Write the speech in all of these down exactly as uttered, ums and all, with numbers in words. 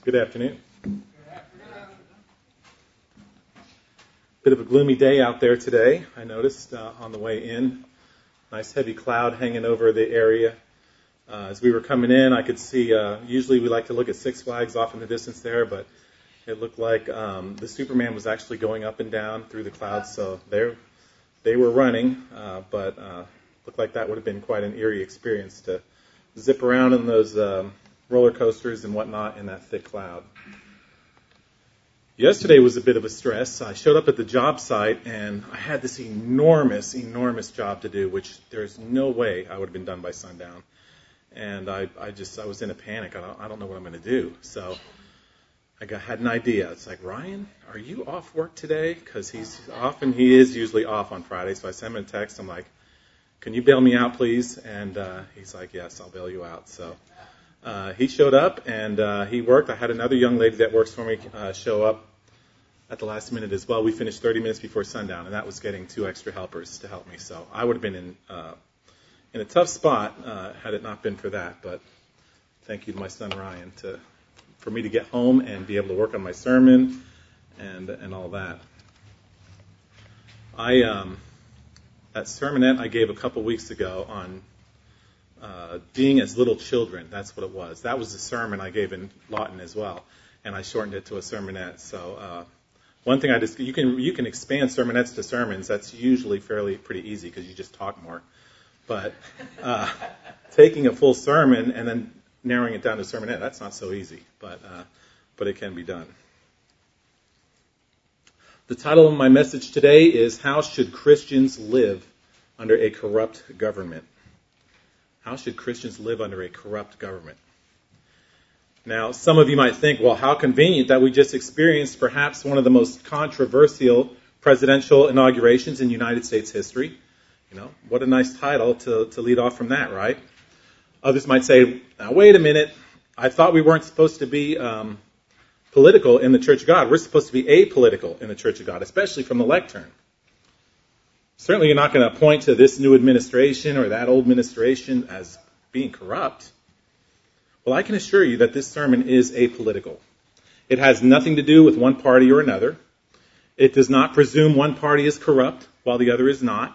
Good afternoon. Bit of a gloomy day out there today, I noticed uh, on the way in. Nice heavy cloud hanging over the area. Uh, as we were coming in, I could see, uh, usually we like to look at Six Flags off in the distance there, but it looked like um, the Superman was actually going up and down through the clouds, so they they were running, uh, but uh, looked like that would have been quite an eerie experience to zip around in those um, roller coasters and whatnot in that thick cloud. Yesterday was a bit of a stress. I showed up at the job site and I had this enormous, enormous job to do, which there's no way I would have been done by sundown. And I, I just, I was in a panic. I don't, I don't know what I'm going to do. So I got, had an idea. It's like, Ryan, are you off work today? Because he's often, he is usually off on Friday. So I sent him a text. I'm like, can you bail me out, please? And uh, he's like, yes, I'll bail you out. So uh, he showed up and uh, he worked. I had another young lady that works for me uh, show up at the last minute as well. We finished thirty minutes before sundown, and that was getting two extra helpers to help me. So I would have been in uh, in a tough spot uh, had it not been for that. But thank you to my son Ryan to for me to get home and be able to work on my sermon and and all that. I um, that sermonette I gave a couple weeks ago on uh, being as little children. That's what it was. That was the sermon I gave in Lawton as well, and I shortened it to a sermonette. So. Uh, One thing I just, you can you can expand sermonettes to sermons. That's usually fairly pretty easy because you just talk more. But uh, taking a full sermon and then narrowing it down to sermonette, that's not so easy. But uh, but it can be done. The title of my message today is How Should Christians Live Under a Corrupt Government? How should Christians live under a corrupt government? Now, some of you might think, well, how convenient that we just experienced perhaps one of the most controversial presidential inaugurations in United States history. You know, what a nice title to, to lead off from that, right? Others might say, now, wait a minute. I thought we weren't supposed to be um, political in the Church of God. We're supposed to be apolitical in the Church of God, especially from the lectern. Certainly, you're not going to point to this new administration or that old administration as being corrupt. Well, I can assure you that this sermon is apolitical. It has nothing to do with one party or another. It does not presume one party is corrupt while the other is not.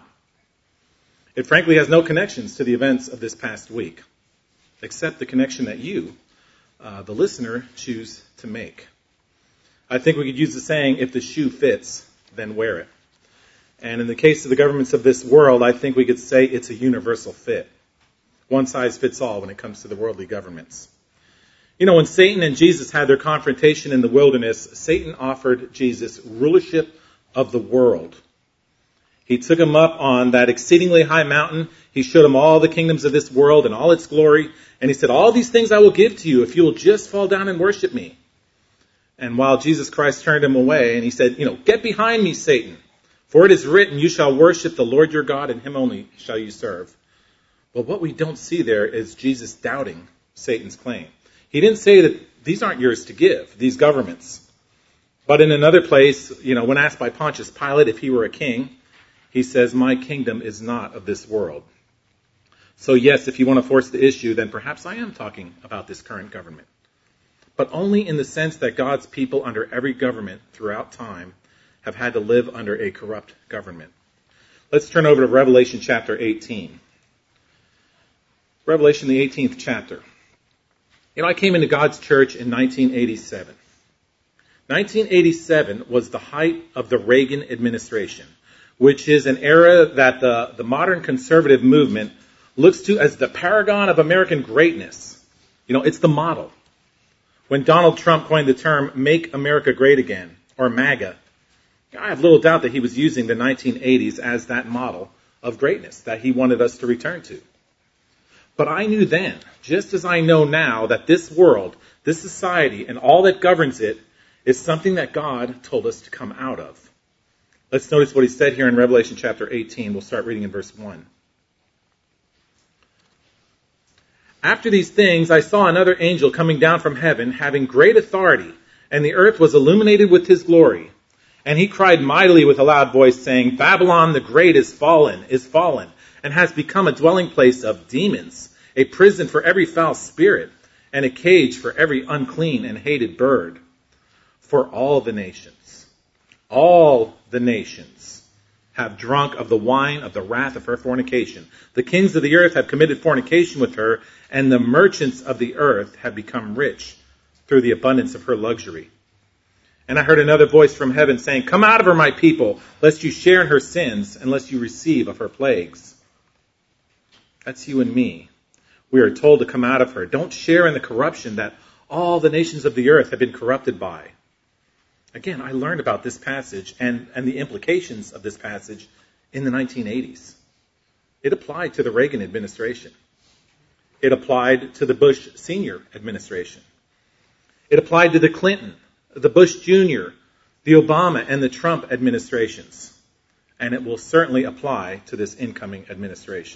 It frankly has no connections to the events of this past week, except the connection that you, uh, the listener, choose to make. I think we could use the saying, if the shoe fits, then wear it. And in the case of the governments of this world, I think we could say it's a universal fit. One size fits all when it comes to the worldly governments. You know, when Satan and Jesus had their confrontation in the wilderness, Satan offered Jesus rulership of the world. He took him up on that exceedingly high mountain. He showed him all the kingdoms of this world and all its glory. And he said, all these things I will give to you if you will just fall down and worship me. And while Jesus Christ turned him away and he said, you know, get behind me, Satan. For it is written, you shall worship the Lord your God and him only shall you serve. But what we don't see there is Jesus doubting Satan's claim. He didn't say that these aren't yours to give, these governments. But in another place, you know, when asked by Pontius Pilate if he were a king, he says, my kingdom is not of this world. So yes, if you want to force the issue, then perhaps I am talking about this current government. But only in the sense that God's people under every government throughout time have had to live under a corrupt government. Let's turn over to Revelation chapter eighteen. Revelation, the eighteenth chapter. You know, I came into God's church in nineteen eighty-seven. nineteen eighty-seven was the height of the Reagan administration, which is an era that the, the modern conservative movement looks to as the paragon of American greatness. You know, it's the model. When Donald Trump coined the term, Make America Great Again, or MAGA, I have little doubt that he was using the nineteen eighties as that model of greatness that he wanted us to return to. But I knew then, just as I know now, that this world, this society, and all that governs it is something that God told us to come out of. Let's notice what he said here in Revelation chapter eighteen. We'll start reading in verse one. After these things, I saw another angel coming down from heaven, having great authority, and the earth was illuminated with his glory. And he cried mightily with a loud voice, saying, Babylon the great is fallen, is fallen, and has become a dwelling place of demons, a prison for every foul spirit, and a cage for every unclean and hated bird. For all the nations, all the nations have drunk of the wine of the wrath of her fornication. The kings of the earth have committed fornication with her, and the merchants of the earth have become rich through the abundance of her luxury. And I heard another voice from heaven saying, Come out of her, my people, lest you share in her sins, and lest you receive of her plagues. That's you and me. We are told to come out of her. Don't share in the corruption that all the nations of the earth have been corrupted by. Again, I learned about this passage and, and the implications of this passage in the nineteen eighties. It applied to the Reagan administration. It applied to the Bush Senior administration. It applied to the Clinton, the Bush Junior, the Obama, and the Trump administrations. And it will certainly apply to this incoming administration.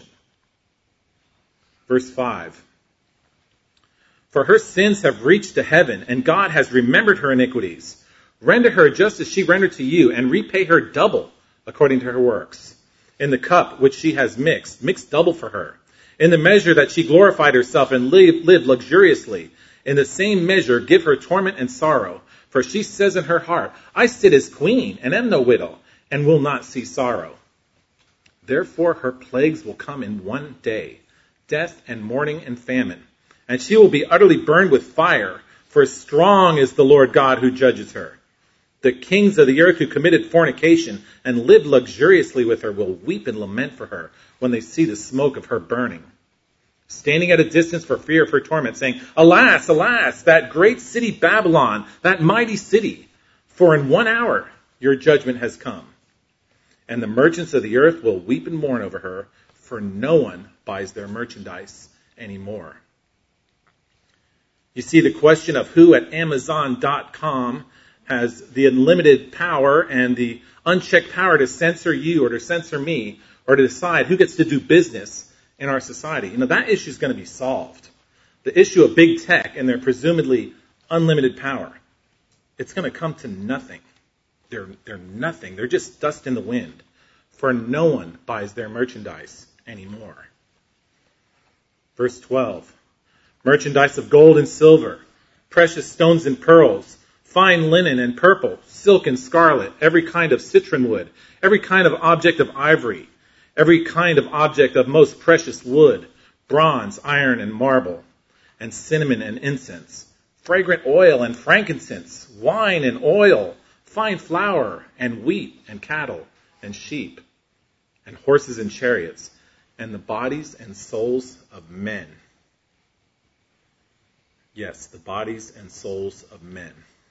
Verse five. For her sins have reached to heaven, and God has remembered her iniquities. Render her just as she rendered to you, and repay her double according to her works. In the cup which she has mixed, mix double for her. In the measure that she glorified herself and lived, lived luxuriously, in the same measure give her torment and sorrow. For she says in her heart, I sit as queen, and am no widow, and will not see sorrow. Therefore her plagues will come in one day, death and mourning and famine. And she will be utterly burned with fire, for strong is the Lord God who judges her. The kings of the earth who committed fornication and lived luxuriously with her will weep and lament for her when they see the smoke of her burning. Standing at a distance for fear of her torment, saying, Alas, alas, that great city Babylon, that mighty city, for in one hour your judgment has come. And the merchants of the earth will weep and mourn over her, for no one buys their merchandise anymore. You see, the question of who at Amazon dot com has the unlimited power and the unchecked power to censor you or to censor me or to decide who gets to do business in our society. You know, that issue is going to be solved. The issue of big tech and their presumably unlimited power. It's going to come to nothing. They're, they're nothing. They're just dust in the wind. For no one buys their merchandise anymore. Verse twelve. Merchandise of gold and silver, precious stones and pearls, fine linen and purple, silk and scarlet, every kind of citron wood, every kind of object of ivory, every kind of object of most precious wood, bronze, iron, and marble, and cinnamon and incense, fragrant oil and frankincense, wine and oil, fine flour and wheat and cattle and sheep, and horses and chariots, and the bodies and souls of men. Yes, the bodies and souls of men.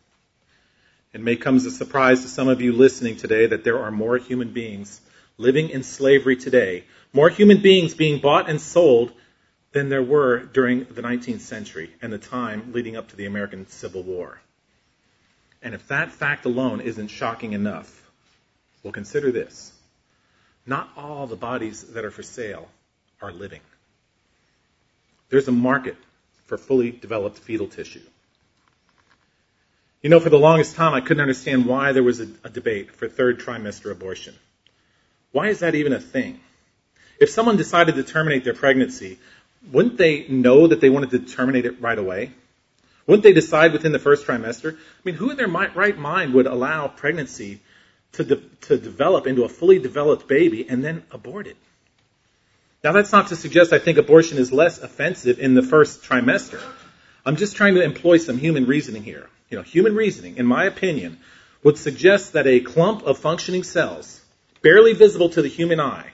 It may come as a surprise to some of you listening today that there are more human beings living in slavery today, more human beings being bought and sold than there were during the nineteenth century and the time leading up to the American Civil War. And if that fact alone isn't shocking enough, well, consider this. Not all the bodies that are for sale are living. There's a market for fully developed fetal tissue. You know, for the longest time, I couldn't understand why there was a, a debate for third trimester abortion. Why is that even a thing? If someone decided to terminate their pregnancy, wouldn't they know that they wanted to terminate it right away? Wouldn't they decide within the first trimester? I mean, who in their right mind would allow pregnancy to, de- to develop into a fully developed baby and then abort it? Now, that's not to suggest I think abortion is less offensive in the first trimester. I'm just trying to employ some human reasoning here. You know, human reasoning, in my opinion, would suggest that a clump of functioning cells, barely visible to the human eye,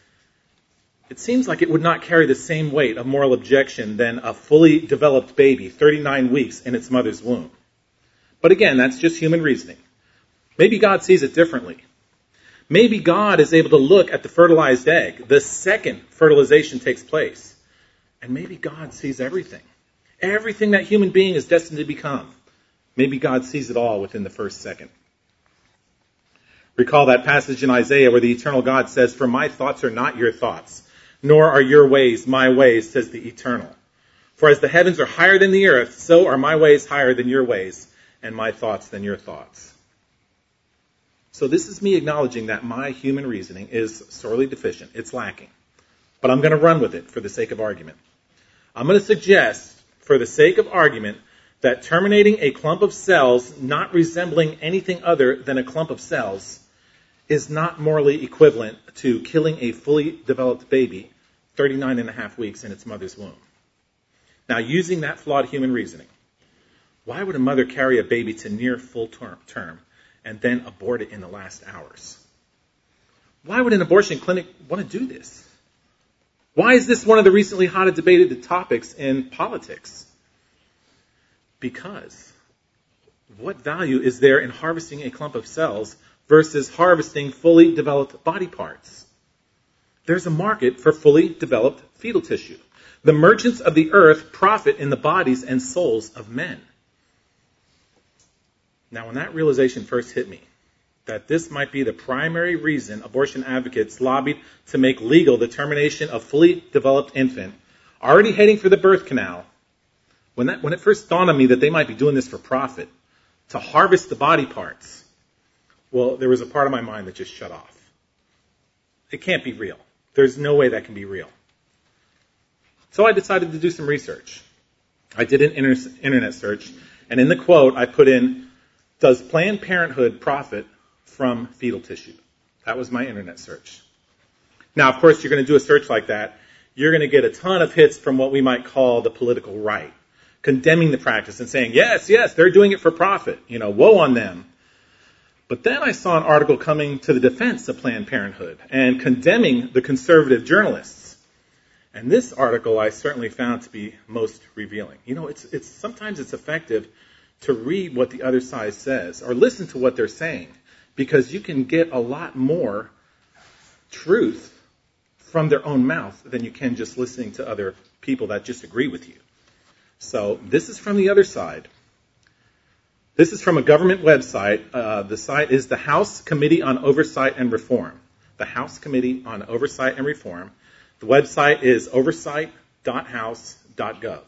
it seems like it would not carry the same weight of moral objection than a fully developed baby, thirty-nine weeks in its mother's womb. But again, that's just human reasoning. Maybe God sees it differently. Maybe God is able to look at the fertilized egg the second fertilization takes place. And maybe God sees everything. Everything that human being is destined to become. Maybe God sees it all within the first second. Recall that passage in Isaiah where the eternal God says, "For my thoughts are not your thoughts, nor are your ways my ways, says the eternal. For as the heavens are higher than the earth, so are my ways higher than your ways, and my thoughts than your thoughts." So this is me acknowledging that my human reasoning is sorely deficient. It's lacking. But I'm going to run with it for the sake of argument. I'm going to suggest for the sake of argument, that terminating a clump of cells not resembling anything other than a clump of cells is not morally equivalent to killing a fully developed baby thirty-nine and a half weeks in its mother's womb. Now, using that flawed human reasoning, why would a mother carry a baby to near full term, term and then abort it in the last hours? Why would an abortion clinic want to do this? Why is this one of the recently hotly debated topics in politics? Because what value is there in harvesting a clump of cells versus harvesting fully developed body parts? There's a market for fully developed fetal tissue. The merchants of the earth profit in the bodies and souls of men. Now, when that realization first hit me, that this might be the primary reason abortion advocates lobbied to make legal the termination of fully developed infant, already heading for the birth canal, when that when it first dawned on me that they might be doing this for profit, to harvest the body parts, well, there was a part of my mind that just shut off. It can't be real. There's no way that can be real. So I decided to do some research. I did an inter- internet search, and in the quote I put in, "Does Planned Parenthood profit from fetal tissue?" That was my internet search. Now, of course, you're going to do a search like that. You're going to get a ton of hits from what we might call the political right, condemning the practice and saying, yes, yes, they're doing it for profit. You know, woe on them. But then I saw an article coming to the defense of Planned Parenthood and condemning the conservative journalists. And this article I certainly found to be most revealing. You know, it's it's sometimes it's effective to read what the other side says or listen to what they're saying, because you can get a lot more truth from their own mouth than you can just listening to other people that just agree with you. So this is from the other side. This is from a government website. Uh, the site is the House Committee on Oversight and Reform. The House Committee on Oversight and Reform. The website is oversight dot house dot gov.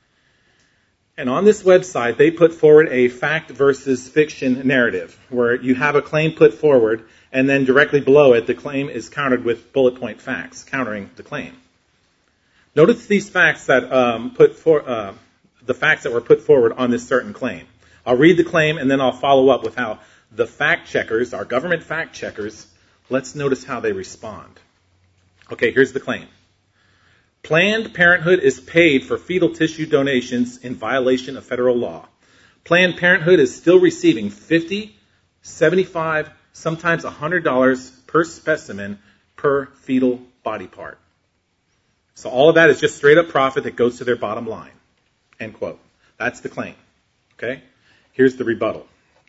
And on this website, they put forward a fact versus fiction narrative, where you have a claim put forward, and then directly below it, the claim is countered with bullet point facts, countering the claim. Notice these facts that um, put for uh, the facts that were put forward on this certain claim. I'll read the claim, and then I'll follow up with how the fact checkers, our government fact checkers, let's notice how they respond. Okay, here's the claim. Planned Parenthood is paid for fetal tissue donations in violation of federal law. Planned Parenthood is still receiving fifty, seventy-five, sometimes one hundred dollars per specimen per fetal body part. So all of that is just straight up profit that goes to their bottom line. End quote. That's the claim. Okay? Here's the rebuttal.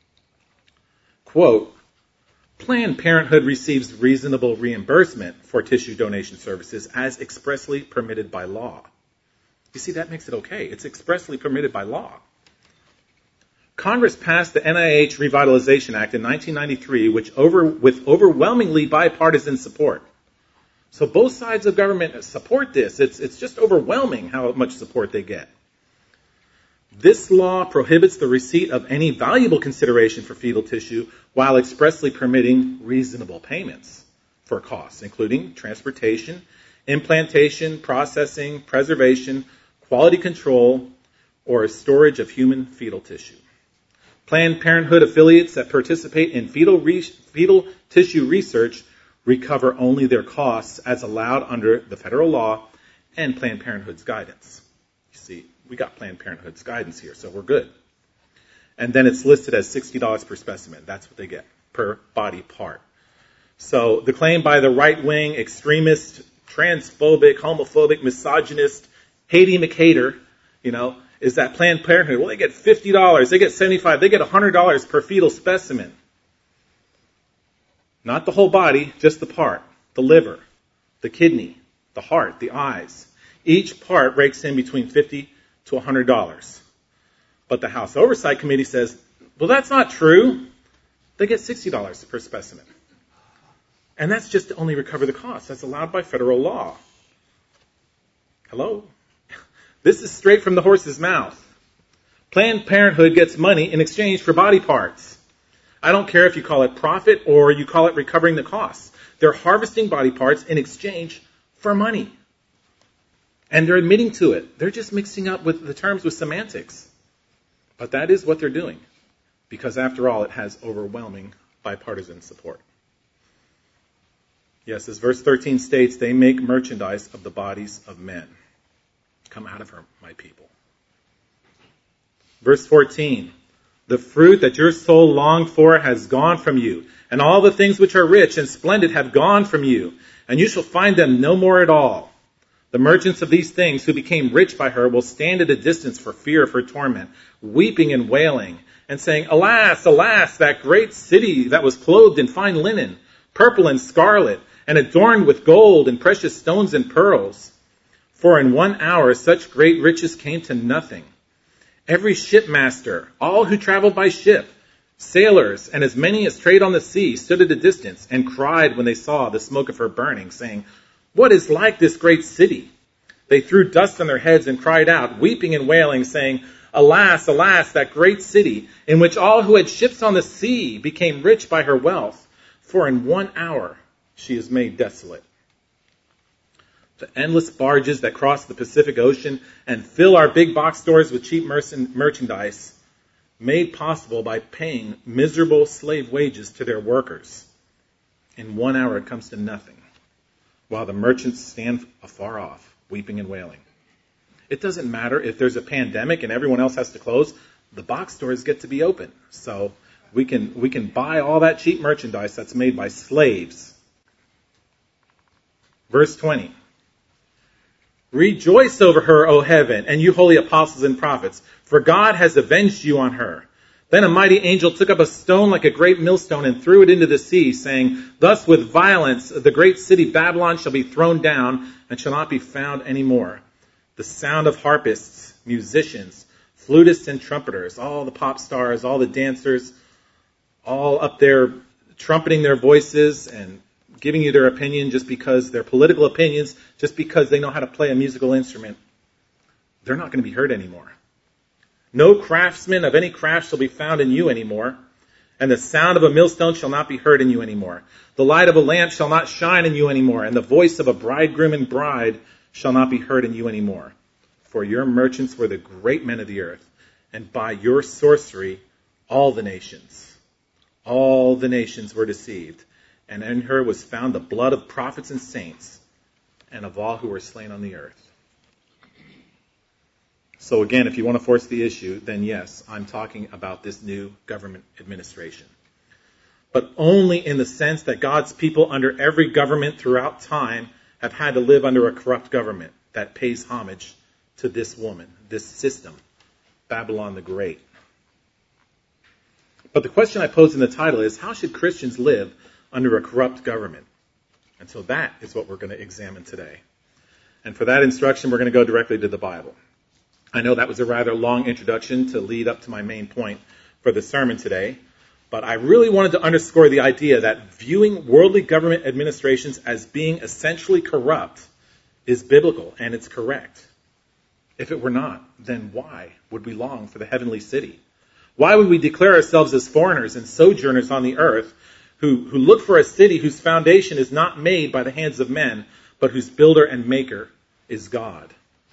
Quote, Planned Parenthood receives reasonable reimbursement for tissue donation services as expressly permitted by law. You see, that makes it okay. It's expressly permitted by law. Congress passed the N I H Revitalization Act in nineteen ninety-three, which over, with overwhelmingly bipartisan support. So both sides of government support this. It's, it's just overwhelming how much support they get. This law prohibits the receipt of any valuable consideration for fetal tissue while expressly permitting reasonable payments for costs, including transportation, implantation, processing, preservation, quality control, or storage of human fetal tissue. Planned Parenthood affiliates that participate in fetal, re- fetal tissue research recover only their costs as allowed under the federal law and Planned Parenthood's guidance. You see, we got Planned Parenthood's guidance here, so we're good. And then it's listed as sixty dollars per specimen. That's what they get per body part. So the claim by the right-wing, extremist, transphobic, homophobic, misogynist, Haiti McHater, you know, is that Planned Parenthood, well, they get fifty dollars, they get seventy-five dollars, they get one hundred dollars per fetal specimen. Not the whole body, just the part, the liver, the kidney, the heart, the eyes. Each part rakes in between fifty to one hundred dollars. But the House Oversight Committee says, well, that's not true. They get sixty dollars per specimen. And that's just to only recover the cost. That's allowed by federal law. Hello? This is straight from the horse's mouth. Planned Parenthood gets money in exchange for body parts. I don't care if you call it profit or you call it recovering the costs. They're harvesting body parts in exchange for money. And they're admitting to it. They're just mixing up with the terms with semantics. But that is what they're doing. Because after all, it has overwhelming bipartisan support. Yes, as verse thirteen states, they make merchandise of the bodies of men. Come out of her, my people. Verse fourteen, the fruit that your soul longed for has gone from you, and all the things which are rich and splendid have gone from you, and you shall find them no more at all. The merchants of these things who became rich by her will stand at a distance for fear of her torment, weeping and wailing, and saying, Alas, alas, that great city that was clothed in fine linen, purple and scarlet, and adorned with gold and precious stones and pearls. For in one hour such great riches came to nothing. Every shipmaster, all who traveled by ship, sailors, and as many as trade on the sea, stood at a distance and cried when they saw the smoke of her burning, saying, What is like this great city? They threw dust on their heads and cried out, weeping and wailing, saying, Alas, alas, that great city, in which all who had ships on the sea became rich by her wealth, for in one hour she is made desolate. The endless barges that cross the Pacific Ocean and fill our big box stores with cheap merchandise, made possible by paying miserable slave wages to their workers. In one hour it comes to nothing, while the merchants stand afar off, weeping and wailing. It doesn't matter if there's a pandemic and everyone else has to close, the box stores get to be open. So we can we can buy all that cheap merchandise that's made by slaves. Verse twenty. Rejoice over her, O heaven, and you holy apostles and prophets, for God has avenged you on her. Then a mighty angel took up a stone like a great millstone and threw it into the sea, saying, Thus with violence the great city Babylon shall be thrown down and shall not be found any more. The sound of harpists, musicians, flutists and trumpeters, all the pop stars, all the dancers, all up there trumpeting their voices and giving you their opinion just because, their political opinions, just because they know how to play a musical instrument, they're not going to be heard anymore. No craftsman of any craft shall be found in you anymore, and the sound of a millstone shall not be heard in you anymore. The light of a lamp shall not shine in you anymore, and the voice of a bridegroom and bride shall not be heard in you anymore. For your merchants were the great men of the earth, and by your sorcery all the nations, all the nations were deceived. And in her was found the blood of prophets and saints, and of all who were slain on the earth. So again, if you want to force the issue, then yes, I'm talking about this new government administration. But only in the sense that God's people under every government throughout time have had to live under a corrupt government that pays homage to this woman, this system, Babylon the Great. But the question I pose in the title is, how should Christians live under a corrupt government? And so that is what we're going to examine today. And for that instruction, we're going to go directly to the Bible. I know that was a rather long introduction to lead up to my main point for the sermon today, but I really wanted to underscore the idea that viewing worldly government administrations as being essentially corrupt is biblical and it's correct. If it were not, then why would we long for the heavenly city? Why would we declare ourselves as foreigners and sojourners on the earth who, who look for a city whose foundation is not made by the hands of men, but whose builder and maker is God?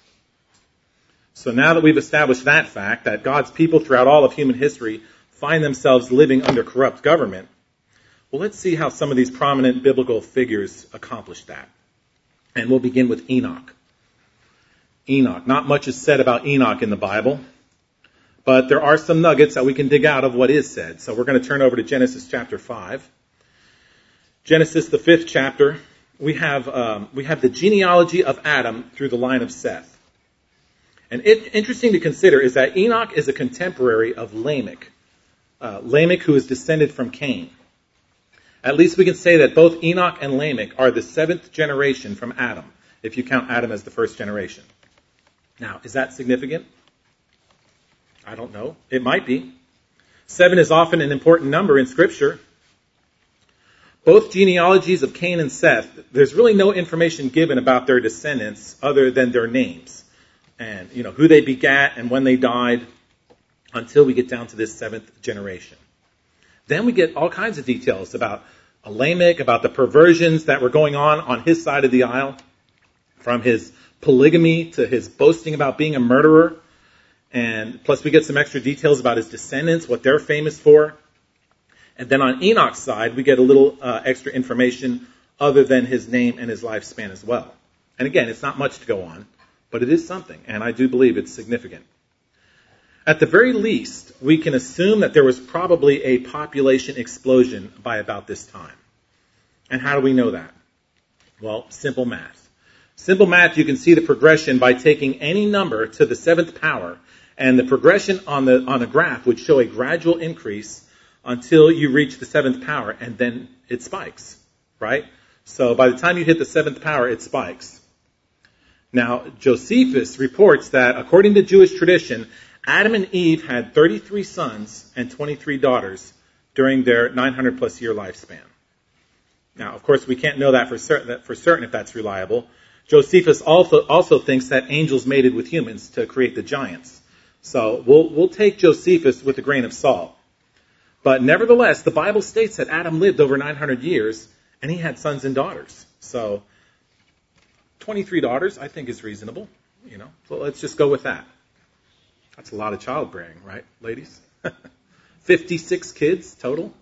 So now that we've established that fact, that God's people throughout all of human history find themselves living under corrupt government, well, let's see how some of these prominent biblical figures accomplished that. And we'll begin with Enoch. Enoch. Not much is said about Enoch in the Bible, but there are some nuggets that we can dig out of what is said. So we're going to turn over to Genesis chapter five. Genesis, the fifth chapter, we have um, we have the genealogy of Adam through the line of Seth. And it, interesting to consider is that Enoch is a contemporary of Lamech. Uh, Lamech, who is descended from Cain. At least we can say that both Enoch and Lamech are the seventh generation from Adam, if you count Adam as the first generation. Now, is that significant? I don't know. It might be. Seven is often an important number in Scripture. Both genealogies of Cain and Seth, there's really no information given about their descendants other than their names. And, you know, who they begat and when they died, until we get down to this seventh generation. Then we get all kinds of details about Lamech, about the perversions that were going on on his side of the aisle, from his polygamy to his boasting about being a murderer. And plus we get some extra details about his descendants, what they're famous for. And then on Enoch's side, we get a little uh, extra information other than his name and his lifespan as well. And again, it's not much to go on, but it is something, and I do believe it's significant. At the very least, we can assume that there was probably a population explosion by about this time. And how do we know that? Well, simple math. Simple math, you can see the progression by taking any number to the seventh power, and the progression on the on the graph would show a gradual increase until you reach the seventh power, and then it spikes, right? So by the time you hit the seventh power, it spikes. Now, Josephus reports that according to Jewish tradition, Adam and Eve had thirty-three sons and twenty-three daughters during their nine hundred plus year lifespan. Now, of course, we can't know that for certain, for certain if that's reliable. Josephus also, also thinks that angels mated with humans to create the giants. So we'll, we'll take Josephus with a grain of salt. But nevertheless, the Bible states that Adam lived over nine hundred years and he had sons and daughters. So twenty-three daughters, I think, is reasonable. You know, so let's just go with that. That's a lot of childbearing, right, ladies? fifty-six kids total.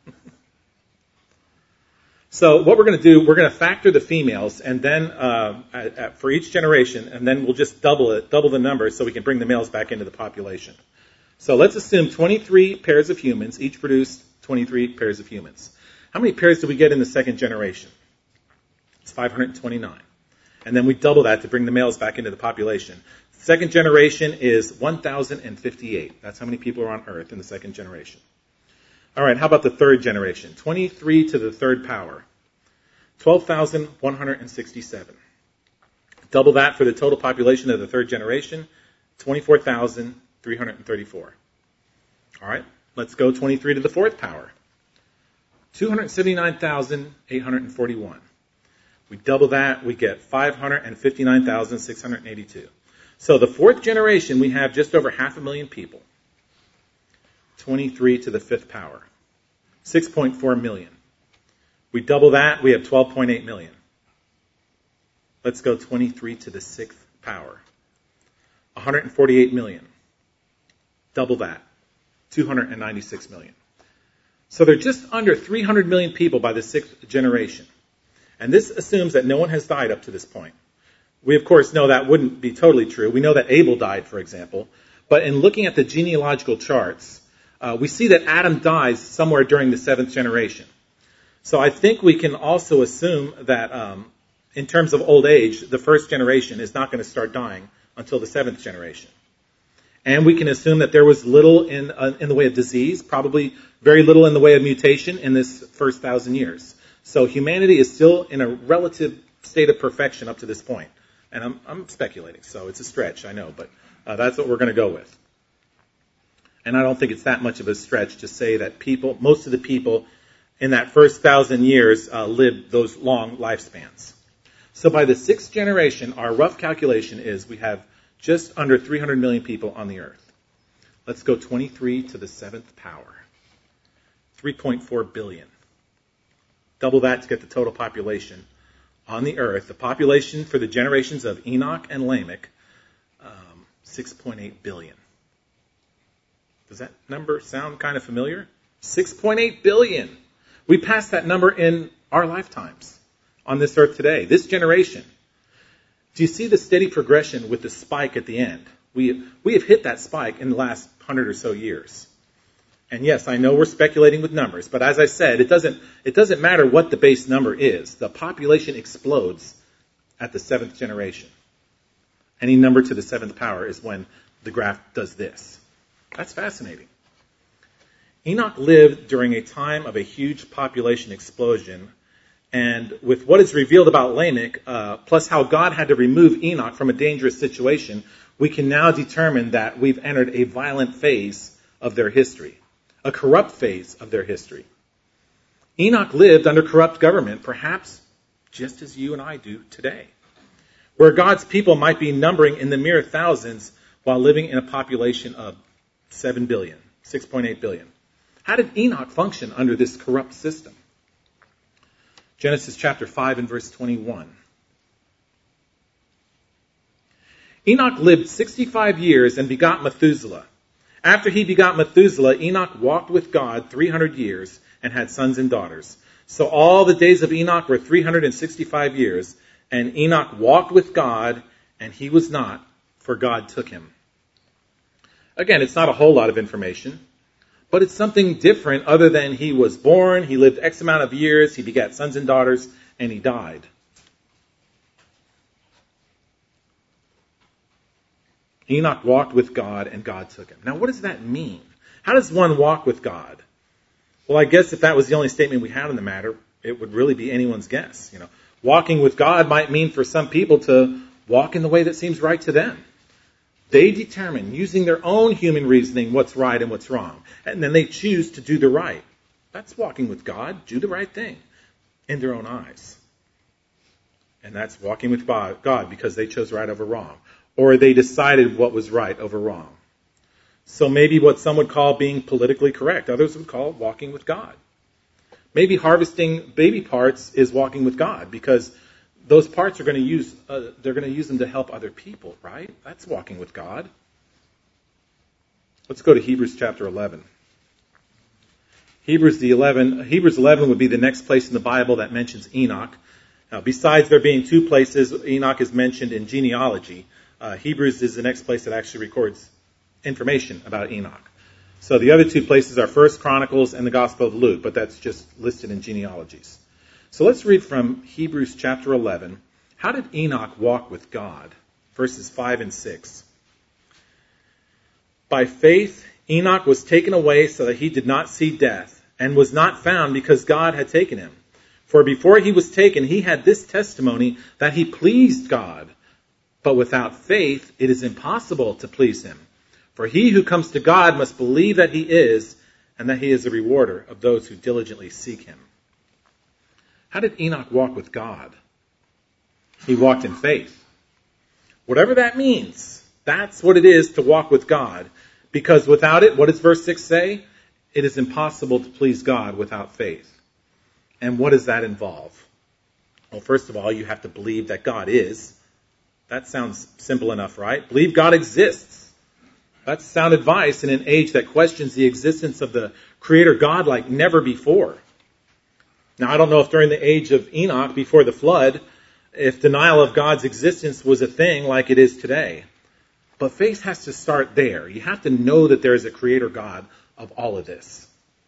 So what we're going to do, we're going to factor the females, and then uh, at, at, for each generation, and then we'll just double it, double the number, so we can bring the males back into the population. So let's assume twenty-three pairs of humans, each produced twenty-three pairs of humans. How many pairs do we get in the second generation? It's five hundred twenty-nine. And then we double that to bring the males back into the population. Second generation is one thousand fifty-eight. That's how many people are on Earth in the second generation. All right, how about the third generation? twenty-three to the third power. twelve thousand one hundred sixty-seven. Double that for the total population of the third generation, twenty-four thousand three hundred thirty-four. All right, let's go twenty-three to the fourth power. two hundred seventy-nine thousand eight hundred forty-one. We double that, we get five hundred fifty-nine thousand six hundred eighty-two. So the fourth generation, we have just over half a million people. twenty-three to the fifth power. six point four million. We double that, we have twelve point eight million. Let's go twenty-three to the sixth power. one hundred forty-eight million. Double that. two hundred ninety-six million. So they're just under three hundred million people by the sixth generation. And this assumes that no one has died up to this point. We, of course, know that wouldn't be totally true. We know that Abel died, for example. But in looking at the genealogical charts, uh, we see that Adam dies somewhere during the seventh generation. So I think we can also assume that um, in terms of old age, the first generation is not going to start dying until the seventh generation. And we can assume that there was little in uh, in the way of disease, probably very little in the way of mutation in this first thousand years. So humanity is still in a relative state of perfection up to this point. And I'm, I'm speculating, so it's a stretch, I know, but uh, that's what we're going to go with. And I don't think it's that much of a stretch to say that people, most of the people in that first thousand years uh, lived those long lifespans. So by the sixth generation, our rough calculation is we have just under three hundred million people on the earth. Let's go twenty-three to the seventh power. three point four billion. Double that to get the total population on the earth. The population for the generations of Enoch and Lamech, um, six point eight billion. Does that number sound kind of familiar? six point eight billion. We passed that number in our lifetimes on this earth today, this generation. Do you see the steady progression with the spike at the end? We, we have hit that spike in the last hundred or so years. And yes, I know we're speculating with numbers, but as I said, it doesn't, it doesn't matter what the base number is. The population explodes at the seventh generation. Any number to the seventh power is when the graph does this. That's fascinating. Enoch lived during a time of a huge population explosion, and with what is revealed about Lamech, uh, plus how God had to remove Enoch from a dangerous situation, we can now determine that we've entered a violent phase of their history, a corrupt phase of their history. Enoch lived under corrupt government, perhaps just as you and I do today, where God's people might be numbering in the mere thousands while living in a population of seven billion, six point eight billion. How did Enoch function under this corrupt system? Genesis chapter five and verse twenty-one. Enoch lived sixty-five years and begot Methuselah. After he begot Methuselah, Enoch walked with God three hundred years and had sons and daughters. So all the days of Enoch were three hundred sixty-five years, and Enoch walked with God, and he was not, for God took him. Again, it's not a whole lot of information, but it's something different other than he was born, he lived X amount of years, he begat sons and daughters, and he died. Enoch walked with God, and God took him. Now, what does that mean? How does one walk with God? Well, I guess if that was the only statement we had on the matter, it would really be anyone's guess. You know, walking with God might mean for some people to walk in the way that seems right to them. They determine, using their own human reasoning, what's right and what's wrong. And then they choose to do the right. That's walking with God. Do the right thing in their own eyes. And that's walking with God because they chose right over wrong. Or they decided what was right over wrong. So maybe what some would call being politically correct. Others would call walking with God. Maybe harvesting baby parts is walking with God because those parts are going to use, uh, they're going to use them to help other people, right? That's walking with God. Let's go to Hebrews chapter eleven. Hebrews the eleven, Hebrews eleven would be the next place in the Bible that mentions Enoch. Now, besides there being two places Enoch is mentioned in genealogy, uh, Hebrews is the next place that actually records information about Enoch. So the other two places are First Chronicles and the Gospel of Luke, but that's just listed in genealogies. So let's read from Hebrews chapter eleven. How did Enoch walk with God? Verses five and six. By faith, Enoch was taken away so that he did not see death, and was not found because God had taken him. For before he was taken, he had this testimony that he pleased God. But without faith, it is impossible to please him. For he who comes to God must believe that he is, and that he is a rewarder of those who diligently seek him. How did Enoch walk with God? He walked in faith. Whatever that means, that's what it is to walk with God. Because without it, what does verse six say? It is impossible to please God without faith. And what does that involve? Well, first of all, you have to believe that God is. That sounds simple enough, right? Believe God exists. That's sound advice in an age that questions the existence of the Creator God like never before. Now, I don't know if during the age of Enoch, before the flood, if denial of God's existence was a thing like it is today. But faith has to start there. You have to know that there is a Creator God of all of this.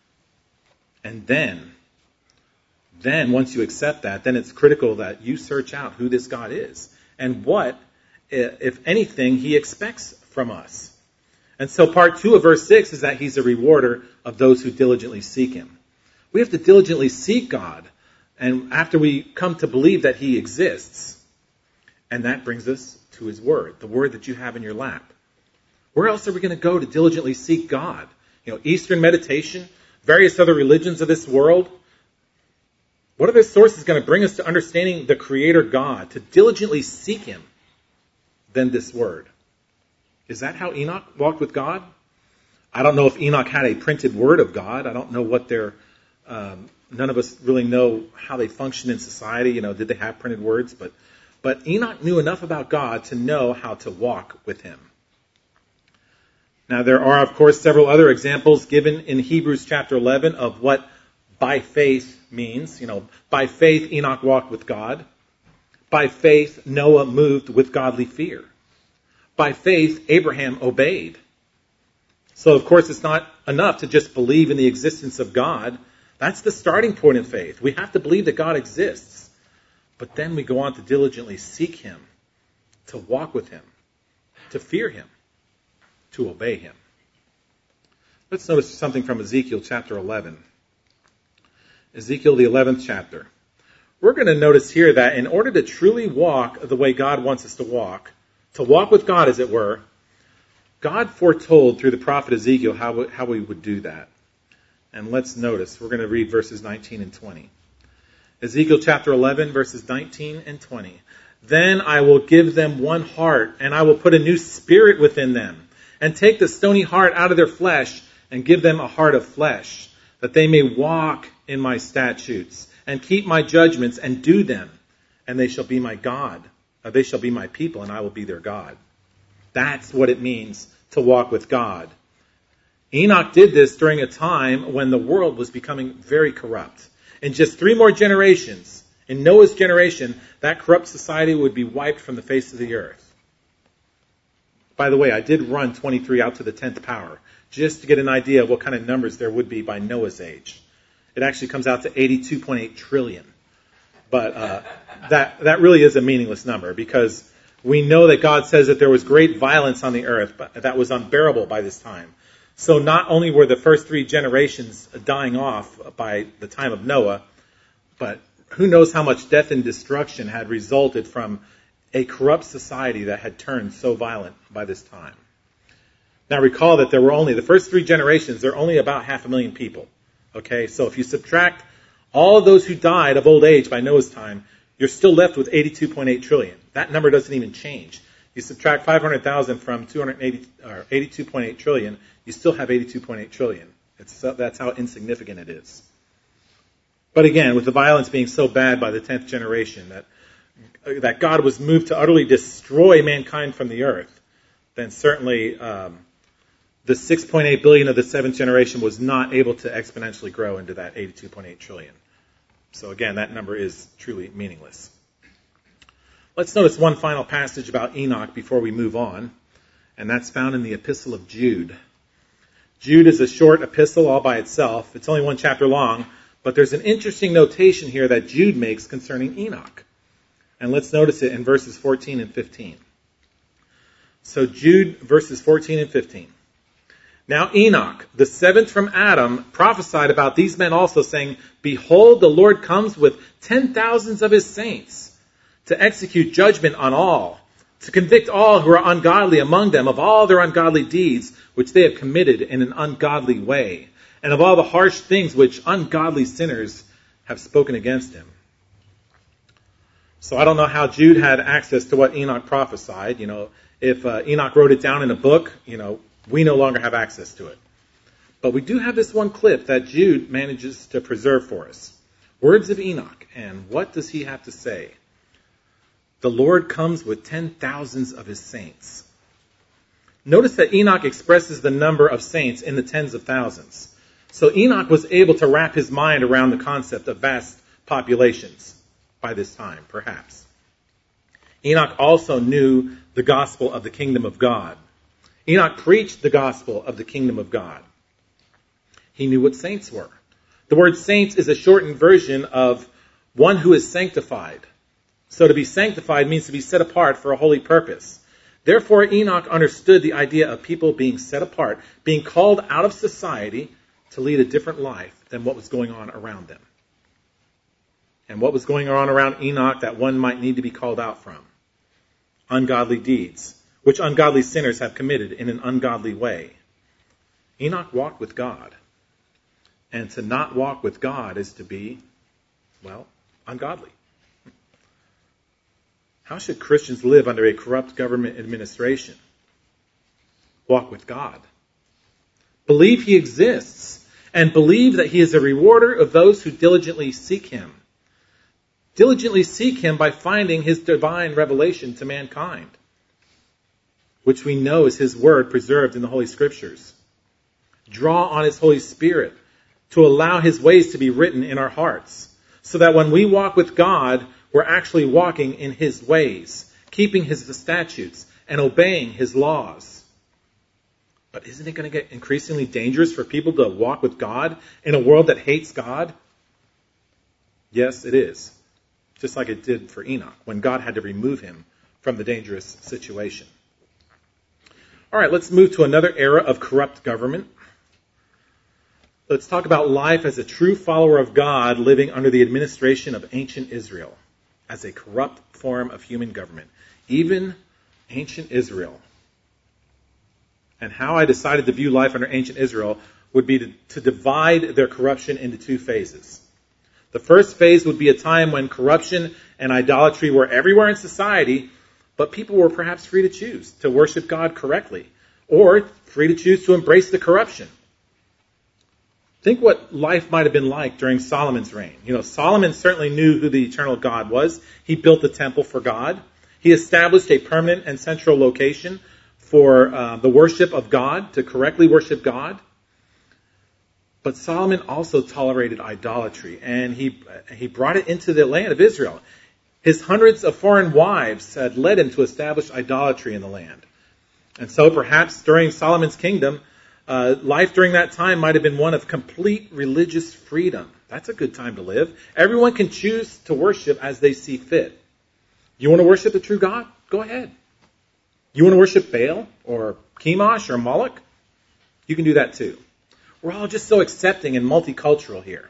And then, then once you accept that, then it's critical that you search out who this God is and what, if anything, He expects from us. And so part two of verse six is that He's a rewarder of those who diligently seek Him. We have to diligently seek God, and after we come to believe that He exists, and that brings us to His Word, the Word that you have in your lap. Where else are we going to go to diligently seek God? You know, Eastern meditation, various other religions of this world. What other source is going to bring us to understanding the Creator God, to diligently seek Him, than this Word? Is that how Enoch walked with God? I don't know if Enoch had a printed Word of God. I don't know what their... Um, none of us really know how they function in society. You know, did they have printed words? But, but Enoch knew enough about God to know how to walk with Him. Now, there are, of course, several other examples given in Hebrews chapter eleven of what by faith means. You know, by faith Enoch walked with God. By faith Noah moved with godly fear. By faith Abraham obeyed. So, of course, it's not enough to just believe in the existence of God. That's the starting point of faith. We have to believe that God exists. But then we go on to diligently seek Him, to walk with Him, to fear Him, to obey Him. Let's notice something from Ezekiel chapter eleven. Ezekiel, the eleventh chapter. We're going to notice here that in order to truly walk the way God wants us to walk, to walk with God, as it were, God foretold through the prophet Ezekiel how, how we would do that. And let's notice, we're going to read verses nineteen and twenty. Ezekiel chapter eleven, verses nineteen and twenty. Then I will give them one heart, and I will put a new spirit within them, and take the stony heart out of their flesh, and give them a heart of flesh, that they may walk in my statutes, and keep my judgments, and do them, and they shall be my God. Or they shall be my people, and I will be their God. That's what it means to walk with God. Enoch did this during a time when the world was becoming very corrupt. In just three more generations, in Noah's generation, that corrupt society would be wiped from the face of the earth. By the way, I did run twenty-three out to the tenth power, just to get an idea of what kind of numbers there would be by Noah's age. It actually comes out to eighty-two point eight trillion. But uh, that that really is a meaningless number, because we know that God says that there was great violence on the earth, but that was unbearable by this time. So not only were the first three generations dying off by the time of Noah, but who knows how much death and destruction had resulted from a corrupt society that had turned so violent by this time. Now recall that there were only, the first three generations, there are only about half a million people. Okay, so if you subtract all of those who died of old age by Noah's time, you're still left with eighty-two point eight trillion. That number doesn't even change. You subtract five hundred thousand from two hundred eighty, or eighty-two point eight trillion, you still have eighty-two point eight trillion. It's, that's how insignificant it is. But again, with the violence being so bad by the tenth generation that that God was moved to utterly destroy mankind from the earth, then certainly um, the six point eight billion of the seventh generation was not able to exponentially grow into that eighty-two point eight trillion. So again, that number is truly meaningless. Let's notice one final passage about Enoch before we move on, and that's found in the Epistle of Jude. Jude is a short epistle all by itself. It's only one chapter long, but there's an interesting notation here that Jude makes concerning Enoch. And let's notice it in verses fourteen and fifteen. So Jude, verses fourteen and fifteen. Now Enoch, the seventh from Adam, prophesied about these men also, saying, Behold, the Lord comes with ten thousands of his saints, to execute judgment on all, to convict all who are ungodly among them of all their ungodly deeds, which they have committed in an ungodly way, and of all the harsh things which ungodly sinners have spoken against him. So I don't know how Jude had access to what Enoch prophesied. You know, if uh, Enoch wrote it down in a book, you know, we no longer have access to it. But we do have this one clip that Jude manages to preserve for us. Words of Enoch. And what does he have to say? The Lord comes with ten thousands of his saints. Notice that Enoch expresses the number of saints in the tens of thousands. So Enoch was able to wrap his mind around the concept of vast populations by this time, perhaps. Enoch also knew the gospel of the kingdom of God. Enoch preached the gospel of the kingdom of God. He knew what saints were. The word saints is a shortened version of one who is sanctified. So to be sanctified means to be set apart for a holy purpose. Therefore, Enoch understood the idea of people being set apart, being called out of society to lead a different life than what was going on around them. And what was going on around Enoch that one might need to be called out from? Ungodly deeds, which ungodly sinners have committed in an ungodly way. Enoch walked with God. And to not walk with God is to be, well, ungodly. How should Christians live under a corrupt government administration? Walk with God. Believe he exists, and believe that he is a rewarder of those who diligently seek him. Diligently seek him by finding his divine revelation to mankind, which we know is his word preserved in the Holy Scriptures. Draw on his Holy Spirit to allow his ways to be written in our hearts, so that when we walk with God, we're actually walking in his ways, keeping his statutes, and obeying his laws. But isn't it going to get increasingly dangerous for people to walk with God in a world that hates God? Yes, it is. Just like it did for Enoch, when God had to remove him from the dangerous situation. All right, let's move to another era of corrupt government. Let's talk about life as a true follower of God living under the administration of ancient Israel, as a corrupt form of human government. Even ancient Israel. And how I decided to view life under ancient Israel would be to, to divide their corruption into two phases. The first phase would be a time when corruption and idolatry were everywhere in society, but people were perhaps free to choose to worship God correctly, or free to choose to embrace the corruption. Think what life might have been like during Solomon's reign. You know, Solomon certainly knew who the eternal God was. He built the temple for God. He established a permanent and central location for uh, the worship of God, to correctly worship God. But Solomon also tolerated idolatry, and he he brought it into the land of Israel. His hundreds of foreign wives had led him to establish idolatry in the land. And so perhaps during Solomon's kingdom, uh, life during that time might have been one of complete religious freedom. That's a good time to live. Everyone can choose to worship as they see fit. You want to worship the true God? Go ahead. You want to worship Baal or Chemosh or Moloch? You can do that too. We're all just so accepting and multicultural here.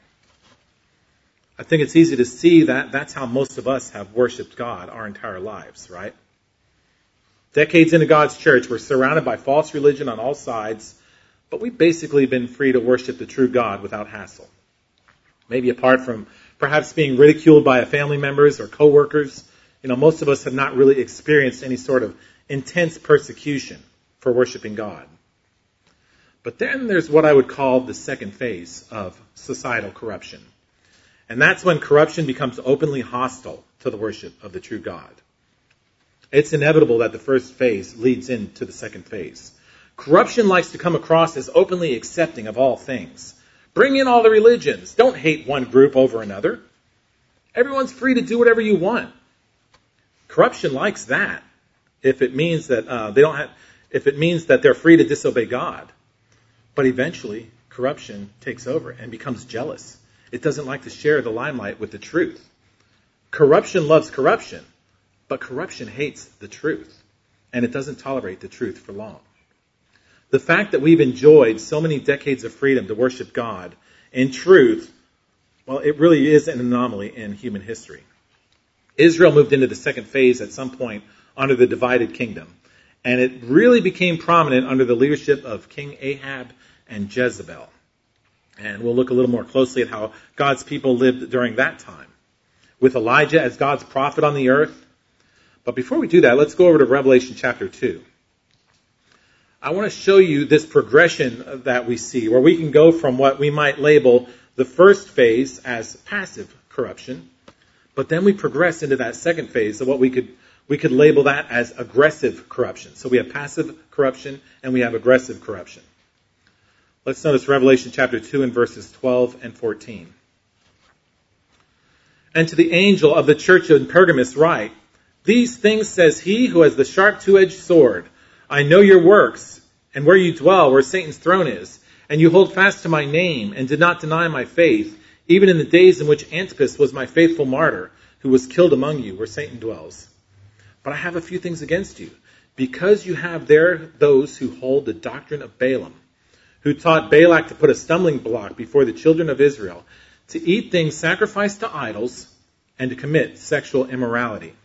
I think it's easy to see that that's how most of us have worshiped God our entire lives, right? Decades into God's church, we're surrounded by false religion on all sides, but we've basically been free to worship the true God without hassle. Maybe apart from perhaps being ridiculed by family members or coworkers, you know, most of us have not really experienced any sort of intense persecution for worshiping God. But then there's what I would call the second phase of societal corruption. And that's when corruption becomes openly hostile to the worship of the true God. It's inevitable that the first phase leads into the second phase. Corruption likes to come across as openly accepting of all things. Bring in all the religions. Don't hate one group over another. Everyone's free to do whatever you want. Corruption likes that if it means that uh, they don't have, if it means that they're free to disobey God. But eventually, corruption takes over and becomes jealous. It doesn't like to share the limelight with the truth. Corruption loves corruption, but corruption hates the truth, and it doesn't tolerate the truth for long. The fact that we've enjoyed so many decades of freedom to worship God in truth, well, it really is an anomaly in human history. Israel moved into the second phase at some point under the divided kingdom, and it really became prominent under the leadership of King Ahab and Jezebel. And we'll look a little more closely at how God's people lived during that time, with Elijah as God's prophet on the earth. But before we do that, let's go over to Revelation chapter two. I want to show you this progression that we see, where we can go from what we might label the first phase as passive corruption, but then we progress into that second phase of what we could we could label that as aggressive corruption. So we have passive corruption and we have aggressive corruption. Let's notice Revelation chapter two and verses twelve and fourteen. And to the angel of the church in Pergamos write, these things says he who has the sharp two-edged sword. I know your works, and where you dwell, where Satan's throne is, and you hold fast to my name, and did not deny my faith, even in the days in which Antipas was my faithful martyr, who was killed among you, where Satan dwells. But I have a few things against you, because you have there those who hold the doctrine of Balaam, who taught Balak to put a stumbling block before the children of Israel, to eat things sacrificed to idols, and to commit sexual immorality.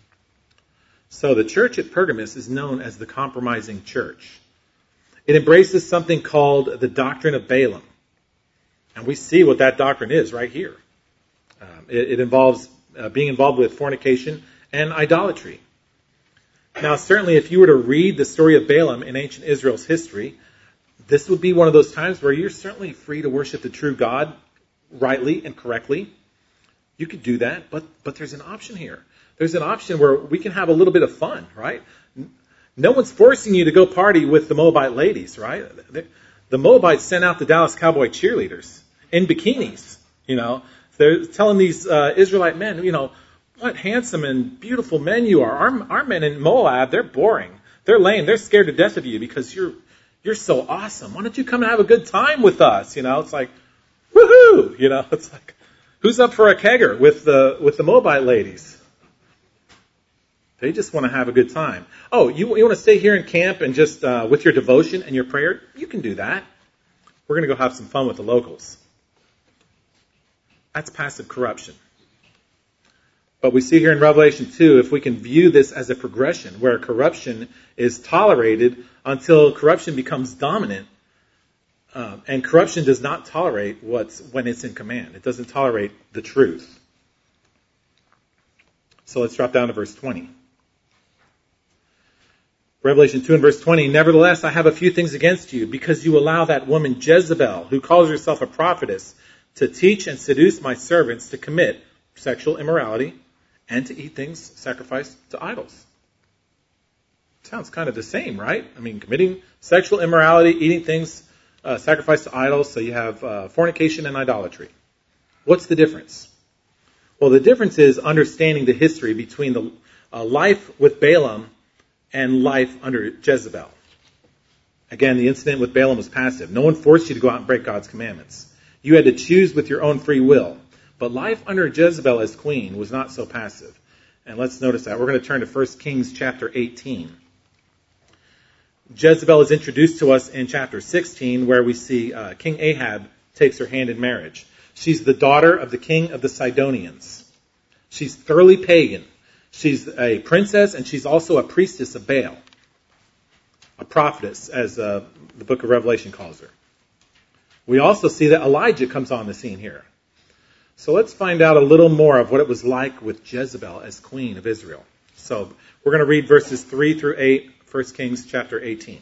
So the church at Pergamos is known as the compromising church. It embraces something called the doctrine of Balaam. And we see what that doctrine is right here. Um, it, it involves uh, being involved with fornication and idolatry. Now, certainly if you were to read the story of Balaam in ancient Israel's history, this would be one of those times where you're certainly free to worship the true God rightly and correctly. You could do that, but but there's an option here. There's an option where we can have a little bit of fun, right? No one's forcing you to go party with the Moabite ladies, right? The Moabites sent out the Dallas Cowboy cheerleaders in bikinis, you know. They're telling these uh, Israelite men, you know, what handsome and beautiful men you are. Our, our men in Moab, they're boring. They're lame. They're scared to death of you because you're you're so awesome. Why don't you come and have a good time with us? You know, it's like, woohoo! You know, it's like, who's up for a kegger with the with the Moabite ladies? They just want to have a good time. Oh, you, you want to stay here in camp and just uh, with your devotion and your prayer? You can do that. We're going to go have some fun with the locals. That's passive corruption. But we see here in Revelation two, if we can view this as a progression where corruption is tolerated until corruption becomes dominant, um, and corruption does not tolerate what's when it's in command. It doesn't tolerate the truth. So let's drop down to verse twenty. Revelation two and verse twenty, nevertheless, I have a few things against you, because you allow that woman Jezebel, who calls herself a prophetess, to teach and seduce my servants to commit sexual immorality and to eat things sacrificed to idols. Sounds kind of the same, right? I mean, committing sexual immorality, eating things uh, sacrificed to idols, so you have uh, fornication and idolatry. What's the difference? Well, the difference is understanding the history between the uh, life with Balaam and life under Jezebel. Again, the incident with Balaam was passive. No one forced you to go out and break God's commandments. You had to choose with your own free will. But life under Jezebel as queen was not so passive. And let's notice that. We're going to turn to First Kings chapter eighteen. Jezebel is introduced to us in chapter sixteen, where we see uh, King Ahab takes her hand in marriage. She's the daughter of the king of the Sidonians. She's thoroughly pagan. She's a princess, and she's also a priestess of Baal. A prophetess, as uh, the book of Revelation calls her. We also see that Elijah comes on the scene here. So let's find out a little more of what it was like with Jezebel as queen of Israel. So we're going to read verses three through eight, First Kings chapter eighteen.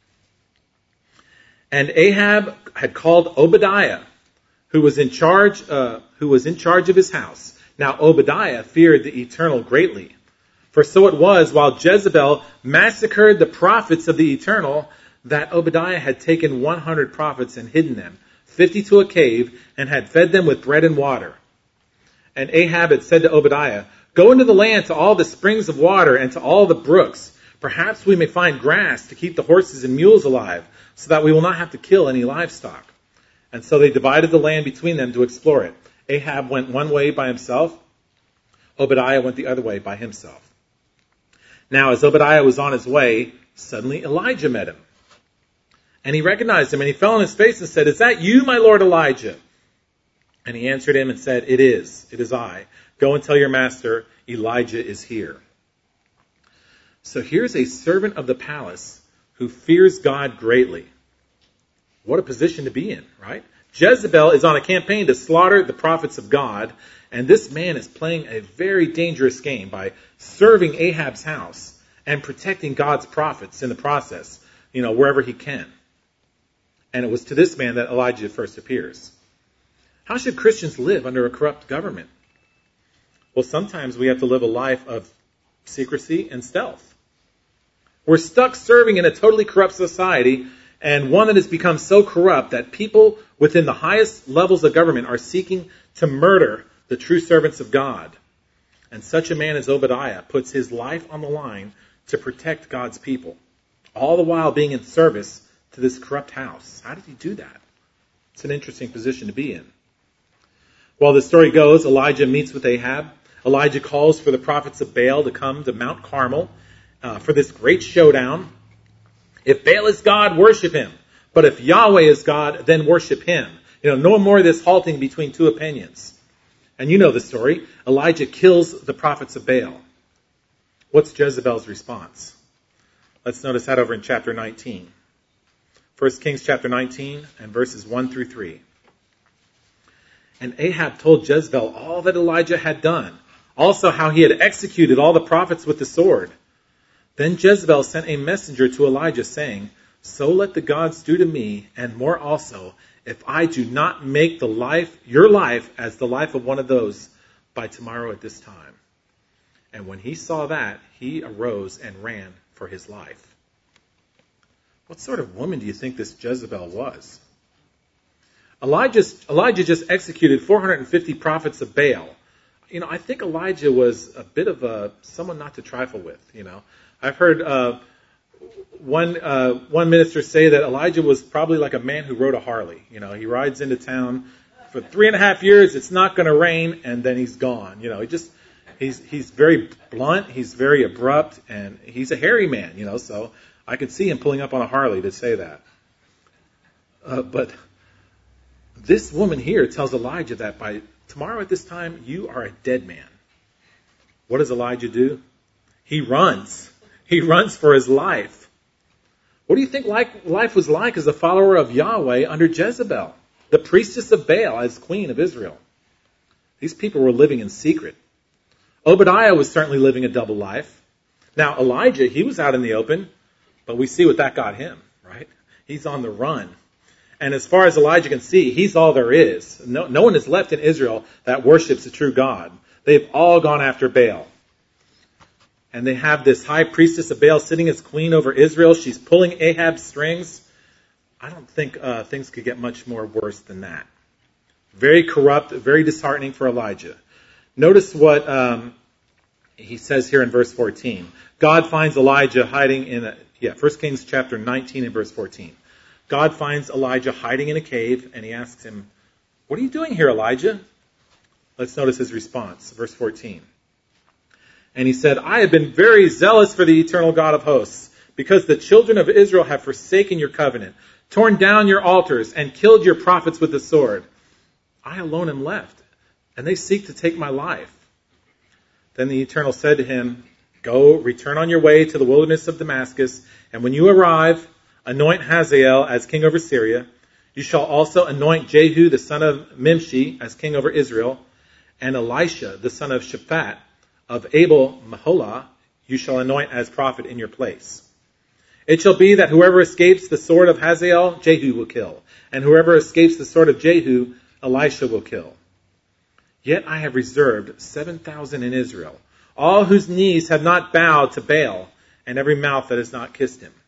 And Ahab had called Obadiah, who was in charge, uh, who was in charge of his house. Now Obadiah feared the Eternal greatly. For so it was, while Jezebel massacred the prophets of the Eternal, that Obadiah had taken one hundred prophets and hidden them, fifty to a cave, and had fed them with bread and water. And Ahab had said to Obadiah, "Go into the land to all the springs of water and to all the brooks. Perhaps we may find grass to keep the horses and mules alive, so that we will not have to kill any livestock." And so they divided the land between them to explore it. Ahab went one way by himself. Obadiah went the other way by himself. Now, as Obadiah was on his way, suddenly Elijah met him. And he recognized him, and he fell on his face and said, "Is that you, my lord Elijah?" And he answered him and said, "It is. It is I. Go and tell your master, Elijah is here." So here's a servant of the palace who fears God greatly. What a position to be in, right? Jezebel is on a campaign to slaughter the prophets of God, and this man is playing a very dangerous game by serving Ahab's house and protecting God's prophets in the process, you know, wherever he can. And it was to this man that Elijah first appears. How should Christians live under a corrupt government? Well, sometimes we have to live a life of secrecy and stealth. We're stuck serving in a totally corrupt society, and one that has become so corrupt that people within the highest levels of government are seeking to murder the true servants of God. And such a man as Obadiah puts his life on the line to protect God's people, all the while being in service to this corrupt house. How did he do that? It's an interesting position to be in. Well, the story goes, Elijah meets with Ahab. Elijah calls for the prophets of Baal to come to Mount Carmel uh, for this great showdown. If Baal is God, worship him. But if Yahweh is God, then worship him. You know, no more of this halting between two opinions. And you know the story. Elijah kills the prophets of Baal. What's Jezebel's response? Let's notice that over in chapter nineteen. First Kings chapter nineteen and verses one through three. And Ahab told Jezebel all that Elijah had done, also how he had executed all the prophets with the sword. Then Jezebel sent a messenger to Elijah, saying, "So let the gods do to me, and more also, if I do not make the life, your life as the life of one of those by tomorrow at this time." And when he saw that, he arose and ran for his life. What sort of woman do you think this Jezebel was? Elijah, Elijah just executed four hundred fifty prophets of Baal. You know, I think Elijah was a bit of a someone not to trifle with, you know. I've heard uh, one uh, one minister say that Elijah was probably like a man who rode a Harley. You know, he rides into town for three and a half years. It's not going to rain, and then he's gone. You know, he just he's he's very blunt. He's very abrupt, and he's a hairy man. You know, so I could see him pulling up on a Harley to say that. Uh, but this woman here tells Elijah that by tomorrow at this time, you are a dead man. What does Elijah do? He runs. He runs for his life. What do you think life was like as a follower of Yahweh under Jezebel, the priestess of Baal as queen of Israel? These people were living in secret. Obadiah was certainly living a double life. Now, Elijah, he was out in the open, but we see what that got him, right? He's on the run. And as far as Elijah can see, he's all there is. No, no one is left in Israel that worships the true God. They've all gone after Baal. And they have this high priestess of Baal sitting as queen over Israel. She's pulling Ahab's strings. I don't think uh, things could get much more worse than that. Very corrupt, very disheartening for Elijah. Notice what um, he says here in verse fourteen. God finds Elijah hiding in a, yeah, First Kings chapter nineteen and verse fourteen. God finds Elijah hiding in a cave, and he asks him, "What are you doing here, Elijah?" Let's notice his response, verse fourteen. And he said, "I have been very zealous for the eternal God of hosts, because the children of Israel have forsaken your covenant, torn down your altars, and killed your prophets with the sword. I alone am left, and they seek to take my life." Then the Eternal said to him, "Go, return on your way to the wilderness of Damascus, and when you arrive, anoint Hazael as king over Syria. You shall also anoint Jehu the son of Nimshi as king over Israel, and Elisha the son of Shaphat of Abel Meholah you shall anoint as prophet in your place. It shall be that whoever escapes the sword of Hazael, Jehu will kill, and whoever escapes the sword of Jehu, Elisha will kill. Yet I have reserved seven thousand in Israel, all whose knees have not bowed to Baal, and every mouth that has not kissed him."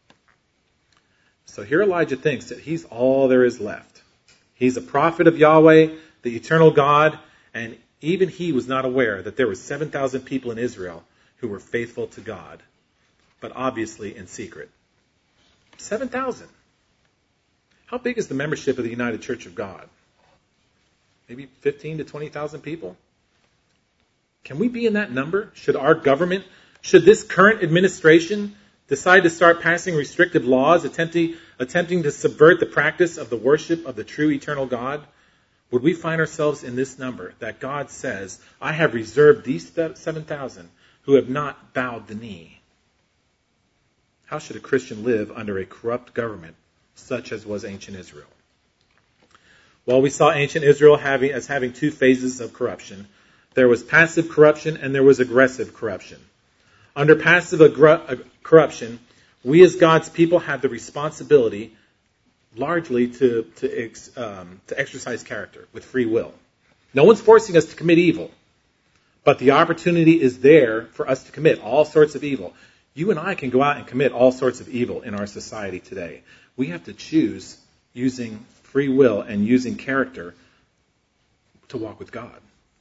So here Elijah thinks that he's all there is left. He's a prophet of Yahweh, the eternal God, and even he was not aware that there were seven thousand people in Israel who were faithful to God, but obviously in secret. seven thousand. How big is the membership of the United Church of God? Maybe fifteen to twenty thousand people? Can we be in that number? Should our government, should this current administration decide to start passing restrictive laws attempting, attempting to subvert the practice of the worship of the true eternal God? Would we find ourselves in this number that God says, "I have reserved these seven thousand who have not bowed the knee"? How should a Christian live under a corrupt government such as was ancient Israel? Well, we saw ancient Israel having, as having two phases of corruption. There was passive corruption and there was aggressive corruption. Under passive aggr- corruption, we as God's people have the responsibility largely to to, ex, um, to exercise character with free will. No one's forcing us to commit evil, but the opportunity is there for us to commit all sorts of evil. You and I can go out and commit all sorts of evil in our society today. We have to choose using free will and using character to walk with God.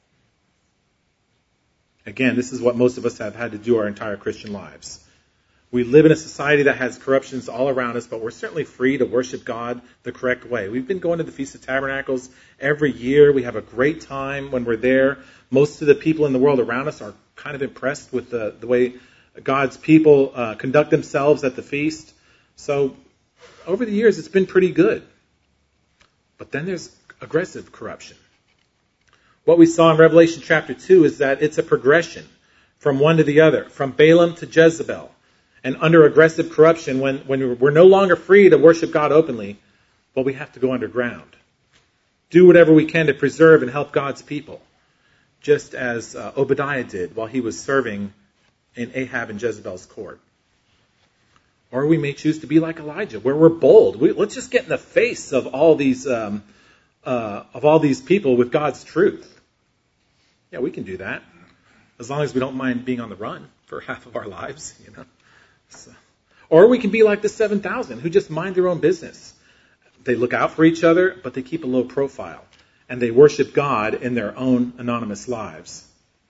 Again, this is what most of us have had to do our entire Christian lives. We live in a society that has corruptions all around us, but we're certainly free to worship God the correct way. We've been going to the Feast of Tabernacles every year. We have a great time when we're there. Most of the people in the world around us are kind of impressed with the, the way God's people uh, conduct themselves at the feast. So over the years, it's been pretty good. But then there's aggressive corruption. What we saw in Revelation chapter two is that it's a progression from one to the other, from Balaam to Jezebel. And under aggressive corruption, when, when we're no longer free to worship God openly, well, we have to go underground. Do whatever we can to preserve and help God's people, just as uh, Obadiah did while he was serving in Ahab and Jezebel's court. Or we may choose to be like Elijah, where we're bold. We, let's just get in the face of all these um, uh, of all these people with God's truth. Yeah, we can do that, as long as we don't mind being on the run for half of our lives, you know. So, or we can be like the seven thousand who just mind their own business. They look out for each other, but they keep a low profile, and they worship God in their own anonymous lives.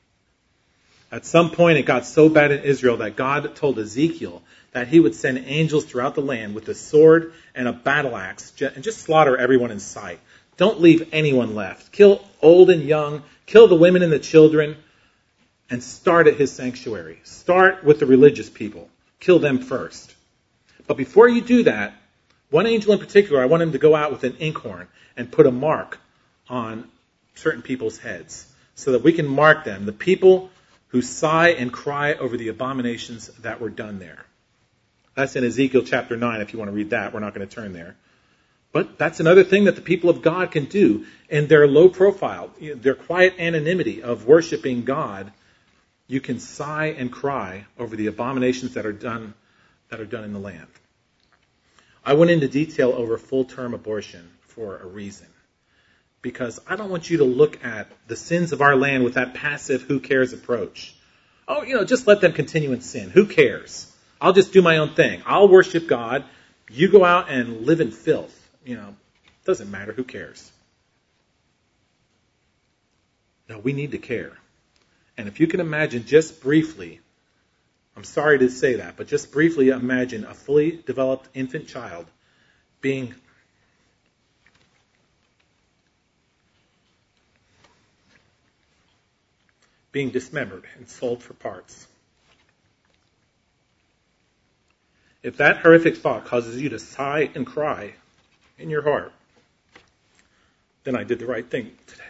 At some point, it got so bad in Israel that God told Ezekiel that he would send angels throughout the land with a sword and a battle axe and just slaughter everyone in sight. Don't leave anyone left. Kill old and young. Kill the women and the children. And start at his sanctuary. Start with the religious people. Kill them first. But before you do that, one angel in particular, I want him to go out with an inkhorn and put a mark on certain people's heads so that we can mark them, the people who sigh and cry over the abominations that were done there. That's in Ezekiel chapter nine, if you want to read that. We're not going to turn there. But that's another thing that the people of God can do in their low profile, their quiet anonymity of worshiping God. You can sigh and cry over the abominations that are done that are done in the land. I went into detail over full-term abortion for a reason. Because I don't want you to look at the sins of our land with that passive who cares approach. Oh, you know, just let them continue in sin. Who cares? I'll just do my own thing. I'll worship God. You go out and live in filth. You know, doesn't matter. Who cares? No, we need to care. And if you can imagine just briefly, I'm sorry to say that, but just briefly imagine a fully developed infant child being being dismembered and sold for parts. If that horrific thought causes you to sigh and cry in your heart, then I did the right thing today.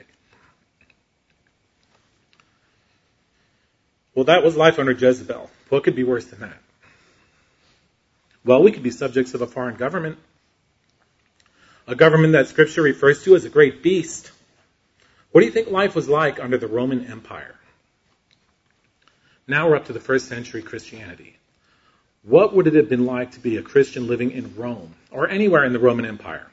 Well, that was life under Jezebel. What could be worse than that? Well, we could be subjects of a foreign government. A government that Scripture refers to as a great beast. What do you think life was like under the Roman Empire? Now we're up to the first century Christianity. What would it have been like to be a Christian living in Rome or anywhere in the Roman Empire?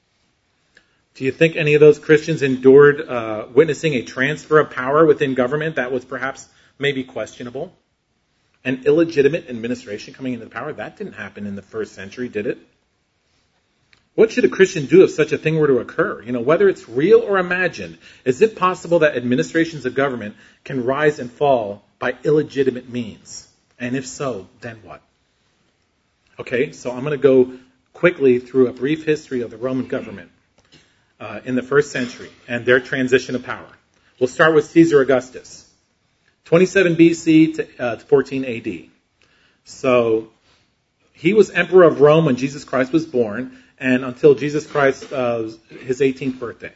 Do you think any of those Christians endured uh, witnessing a transfer of power within government that was perhaps maybe questionable? An illegitimate administration coming into power? That didn't happen in the first century, did it? What should a Christian do if such a thing were to occur? You know, whether it's real or imagined, is it possible that administrations of government can rise and fall by illegitimate means? And if so, then what? Okay, so I'm going to go quickly through a brief history of the Roman government uh, in the first century and their transition of power. We'll start with Caesar Augustus, twenty-seven B C to, uh, to fourteen A D. So he was emperor of Rome when Jesus Christ was born, and until Jesus Christ, uh, his eighteenth birthday.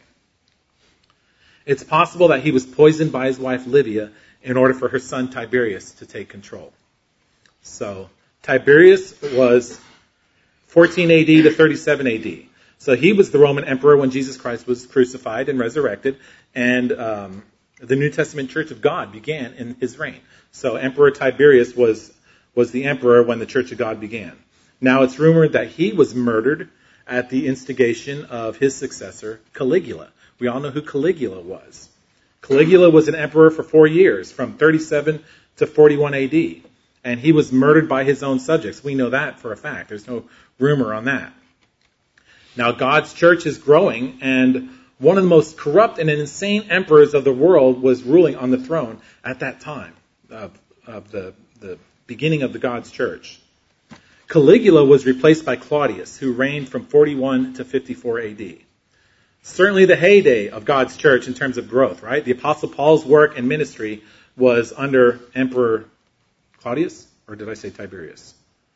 It's possible that he was poisoned by his wife Livia in order for her son Tiberius to take control. So Tiberius was fourteen A D to thirty-seven A D. So he was the Roman emperor when Jesus Christ was crucified and resurrected, and um, the New Testament Church of God began in his reign. So Emperor Tiberius was was the emperor when the Church of God began. Now it's rumored that he was murdered at the instigation of his successor, Caligula. We all know who Caligula was. Caligula was an emperor for four years, from thirty-seven to forty-one A D. And he was murdered by his own subjects. We know that for a fact. There's no rumor on that. Now God's church is growing, and one of the most corrupt and insane emperors of the world was ruling on the throne at that time of, of the, the beginning of the God's church. Caligula was replaced by Claudius, who reigned from forty-one to fifty-four A D. Certainly the heyday of God's church in terms of growth, right? The Apostle Paul's work and ministry was under Emperor Claudius, or did I say Tiberius?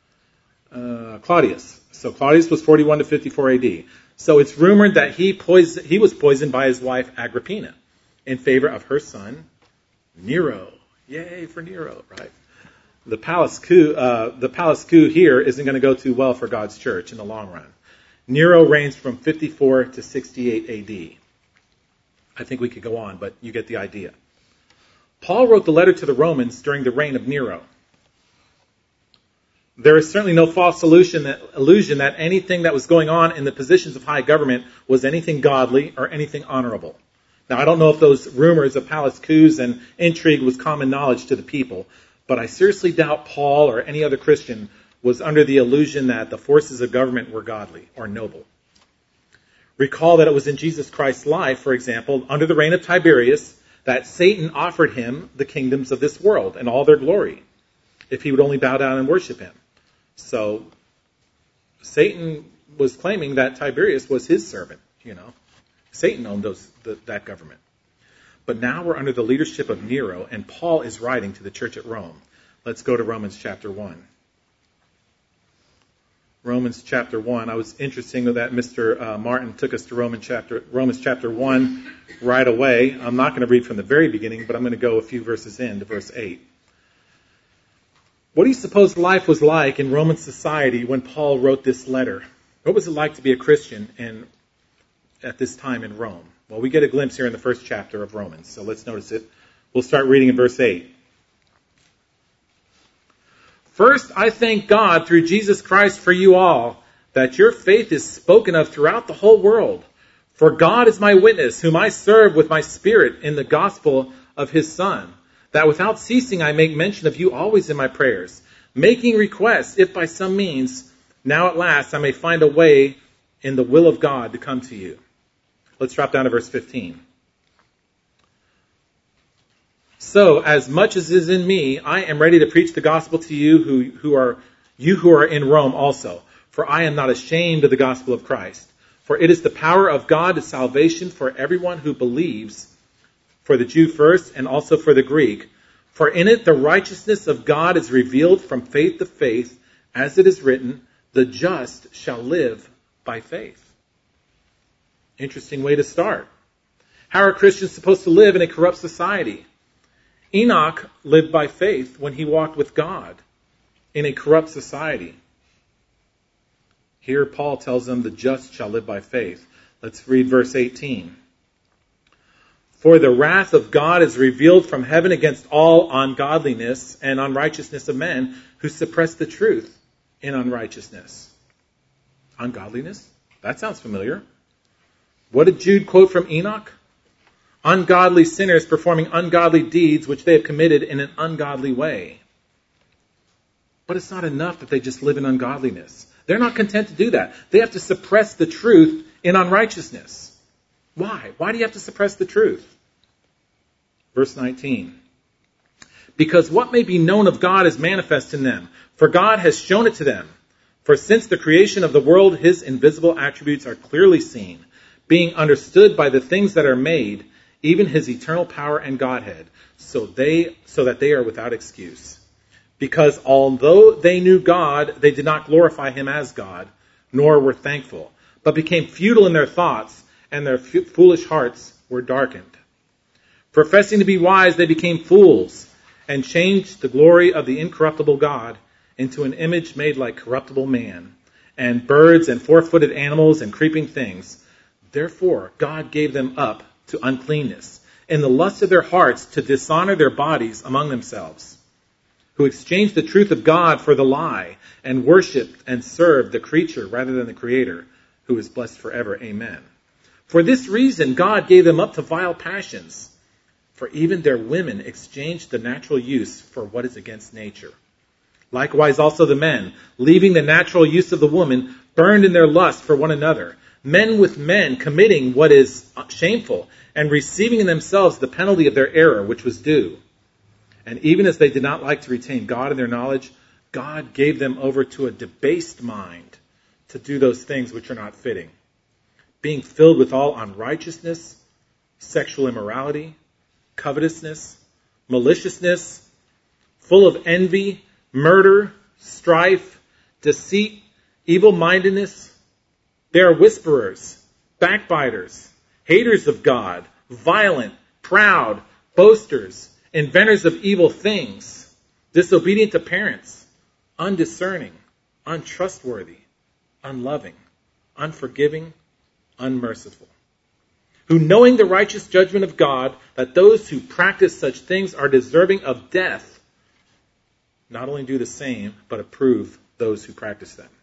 Uh, Claudius. So Claudius was forty-one to fifty-four A D. So it's rumored that he poisoned, he was poisoned by his wife Agrippina in favor of her son Nero. Yay for Nero, right? The palace coup, uh, the palace coup here isn't going to go too well for God's church in the long run. Nero reigns from fifty-four to sixty-eight A D. I think we could go on, but you get the idea. Paul wrote the letter to the Romans during the reign of Nero. There is certainly no false illusion that, illusion that anything that was going on in the positions of high government was anything godly or anything honorable. Now, I don't know if those rumors of palace coups and intrigue was common knowledge to the people, but I seriously doubt Paul or any other Christian was under the illusion that the forces of government were godly or noble. Recall that it was in Jesus Christ's life, for example, under the reign of Tiberius, that Satan offered him the kingdoms of this world and all their glory, if he would only bow down and worship him. So Satan was claiming that Tiberius was his servant, you know. Satan owned those, the, that government. But now we're under the leadership of Nero, and Paul is writing to the church at Rome. Let's go to Romans chapter one. Romans chapter one. I was interesting that Mister Uh, Martin took us to Roman chapter, Romans chapter one right away. I'm not going to read from the very beginning, but I'm going to go a few verses in to verse eight. What do you suppose life was like in Roman society when Paul wrote this letter? What was it like to be a Christian in, at this time in Rome? Well, we get a glimpse here in the first chapter of Romans, so let's notice it. We'll start reading in verse eight. First, I thank God through Jesus Christ for you all, that your faith is spoken of throughout the whole world. For God is my witness, whom I serve with my spirit in the gospel of his Son, that without ceasing I make mention of you always in my prayers, making requests, if by some means, now at last I may find a way in the will of God to come to you. Let's drop down to verse fifteen. So, as much as is in me, I am ready to preach the gospel to you who, who are you who are in Rome also. For I am not ashamed of the gospel of Christ. For it is the power of God to salvation for everyone who believes, for the Jew first and also for the Greek. For in it the righteousness of God is revealed from faith to faith, as it is written, the just shall live by faith. Interesting way to start. How are Christians supposed to live in a corrupt society? Enoch lived by faith when he walked with God in a corrupt society. Here Paul tells them the just shall live by faith. Let's read verse eighteen. For the wrath of God is revealed from heaven against all ungodliness and unrighteousness of men who suppress the truth in unrighteousness. Ungodliness? That sounds familiar. What did Jude quote from Enoch? Ungodly sinners performing ungodly deeds which they have committed in an ungodly way. But it's not enough that they just live in ungodliness. They're not content to do that. They have to suppress the truth in unrighteousness. Why? Why do you have to suppress the truth? Verse nineteen. Because what may be known of God is manifest in them, for God has shown it to them. For since the creation of the world, his invisible attributes are clearly seen, being understood by the things that are made, even his eternal power and Godhead, so they so that they are without excuse. Because although they knew God, they did not glorify him as God, nor were thankful, but became futile in their thoughts, and their f- foolish hearts were darkened. Professing to be wise, they became fools, and changed the glory of the incorruptible God into an image made like corruptible man, and birds and four-footed animals and creeping things. Therefore God gave them up to uncleanness, in the lust of their hearts to dishonor their bodies among themselves, who exchanged the truth of God for the lie, and worshipped and served the creature rather than the Creator, who is blessed forever. Amen. For this reason God gave them up to vile passions, for even their women exchanged the natural use for what is against nature. Likewise also the men, leaving the natural use of the woman, burned in their lust for one another, men with men committing what is shameful, and receiving in themselves the penalty of their error, which was due. And even as they did not like to retain God in their knowledge, God gave them over to a debased mind to do those things which are not fitting, being filled with all unrighteousness, sexual immorality, covetousness, maliciousness, full of envy, murder, strife, deceit, evil-mindedness. They are whisperers, backbiters, haters of God, violent, proud, boasters, inventors of evil things, disobedient to parents, undiscerning, untrustworthy, unloving, unforgiving, unmerciful, who knowing the righteous judgment of God, that those who practice such things are deserving of death, not only do the same, but approve those who practice them.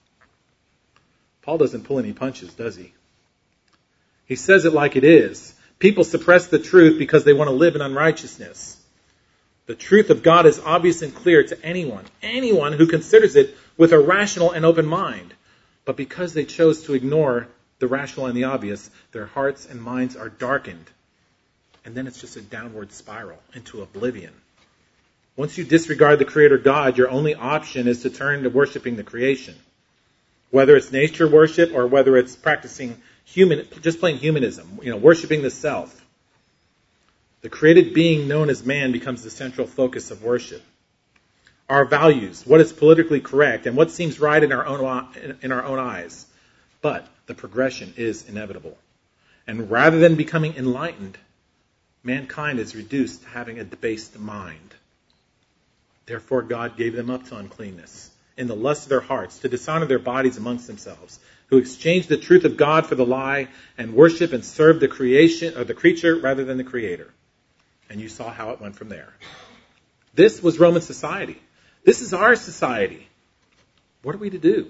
Paul doesn't pull any punches, does he? He says it like it is. People suppress the truth because they want to live in unrighteousness. The truth of God is obvious and clear to anyone, anyone who considers it with a rational and open mind. But because they chose to ignore the rational and the obvious, their hearts and minds are darkened. And then it's just a downward spiral into oblivion. Once you disregard the Creator God, your only option is to turn to worshiping the creation. Whether it's nature worship or whether it's practicing human, just plain humanism, you know, worshiping the self. The created being known as man becomes the central focus of worship. Our values, what is politically correct, and what seems right in our own in our own eyes. But the progression is inevitable. And rather than becoming enlightened, mankind is reduced to having a debased mind. Therefore God gave them up to uncleanness, in the lust of their hearts, to dishonor their bodies amongst themselves, who exchanged the truth of God for the lie, and worship and serve the creation or the creature rather than the Creator. And you saw how it went from there. This was Roman society. This is our society. What are we to do?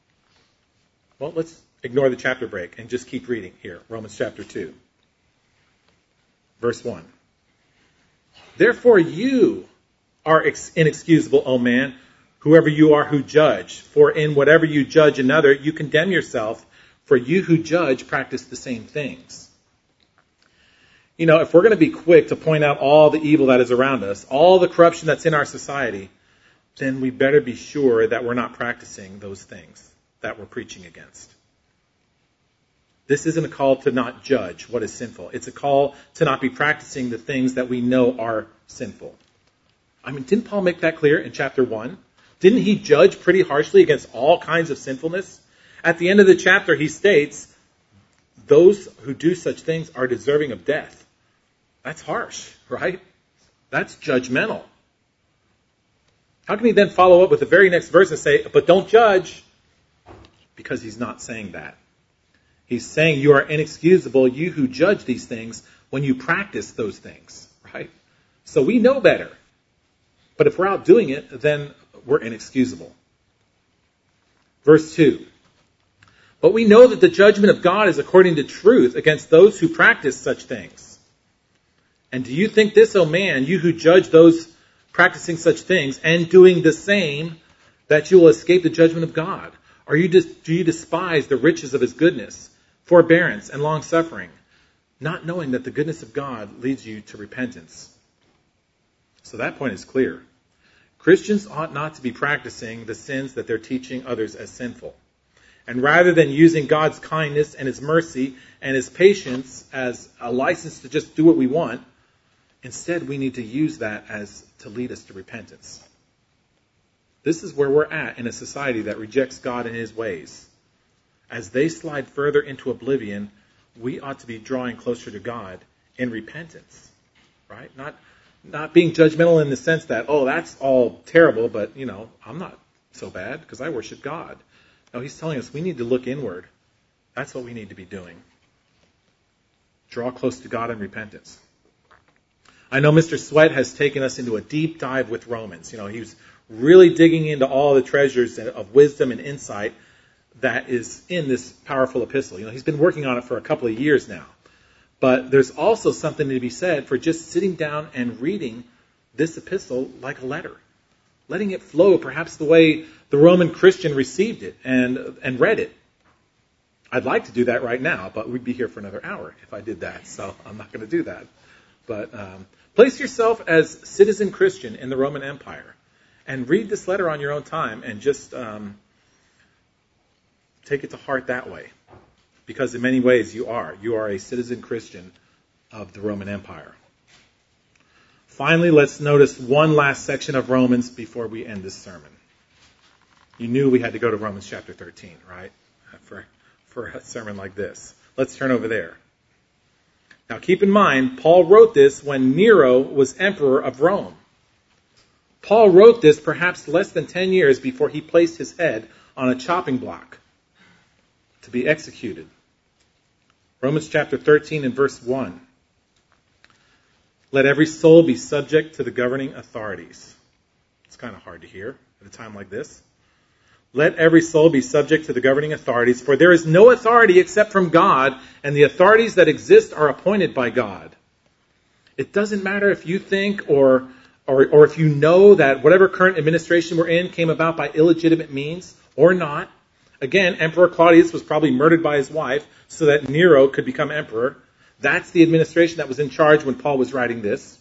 Well, let's ignore the chapter break and just keep reading here. Romans chapter two. Verse one. Therefore you are inexcusable, O man, whoever you are who judge. For in whatever you judge another, you condemn yourself, for you who judge practice the same things. You know, if we're going to be quick to point out all the evil that is around us, all the corruption that's in our society, then we better be sure that we're not practicing those things that we're preaching against. This isn't a call to not judge what is sinful. It's a call to not be practicing the things that we know are sinful. I mean, didn't Paul make that clear in chapter one? Didn't he judge pretty harshly against all kinds of sinfulness? At the end of the chapter, he states, those who do such things are deserving of death. That's harsh, right? That's judgmental. How can he then follow up with the very next verse and say, but don't judge? Because he's not saying that. He's saying you are inexcusable, you who judge these things, when you practice those things, right? So we know better. But if we're out doing it, then we're inexcusable. Verse two. But we know that the judgment of God is according to truth against those who practice such things. And do you think this, O man, you who judge those practicing such things and doing the same, that you will escape the judgment of God? Or you dis- do you despise the riches of his goodness, forbearance, and long-suffering, not knowing that the goodness of God leads you to repentance? So that point is clear. Christians ought not to be practicing the sins that they're teaching others as sinful. And rather than using God's kindness and his mercy and his patience as a license to just do what we want, instead we need to use that as to lead us to repentance. This is where we're at in a society that rejects God and his ways. As they slide further into oblivion, we ought to be drawing closer to God in repentance, right? Not not being judgmental in the sense that, oh, that's all terrible, but, you know, I'm not so bad because I worship God. No, he's telling us we need to look inward. That's what we need to be doing. Draw close to God in repentance. I know Mister Sweat has taken us into a deep dive with Romans. You know, he was really digging into all the treasures of wisdom and insight that is in this powerful epistle. You know, he's been working on it for a couple of years now. But there's also something to be said for just sitting down and reading this epistle like a letter. Letting it flow perhaps the way the Roman Christian received it and, and read it. I'd like to do that right now, but we'd be here for another hour if I did that. So I'm not going to do that. But um, place yourself as citizen Christian in the Roman Empire and read this letter on your own time and just um, take it to heart that way. Because in many ways you are. You are a citizen Christian of the Roman Empire. Finally, let's notice one last section of Romans before we end this sermon. You knew we had to go to Romans chapter thirteen, right? For, for a sermon like this. Let's turn over there. Now keep in mind, Paul wrote this when Nero was emperor of Rome. Paul wrote this perhaps less than ten years before he placed his head on a chopping block to be executed. Romans chapter thirteen and verse one. Let every soul be subject to the governing authorities. It's kind of hard to hear at a time like this. Let every soul be subject to the governing authorities, for there is no authority except from God, and the authorities that exist are appointed by God. It doesn't matter if you think or, or, or if you know that whatever current administration we're in came about by illegitimate means or not. Again, Emperor Claudius was probably murdered by his wife so that Nero could become emperor. That's the administration that was in charge when Paul was writing this.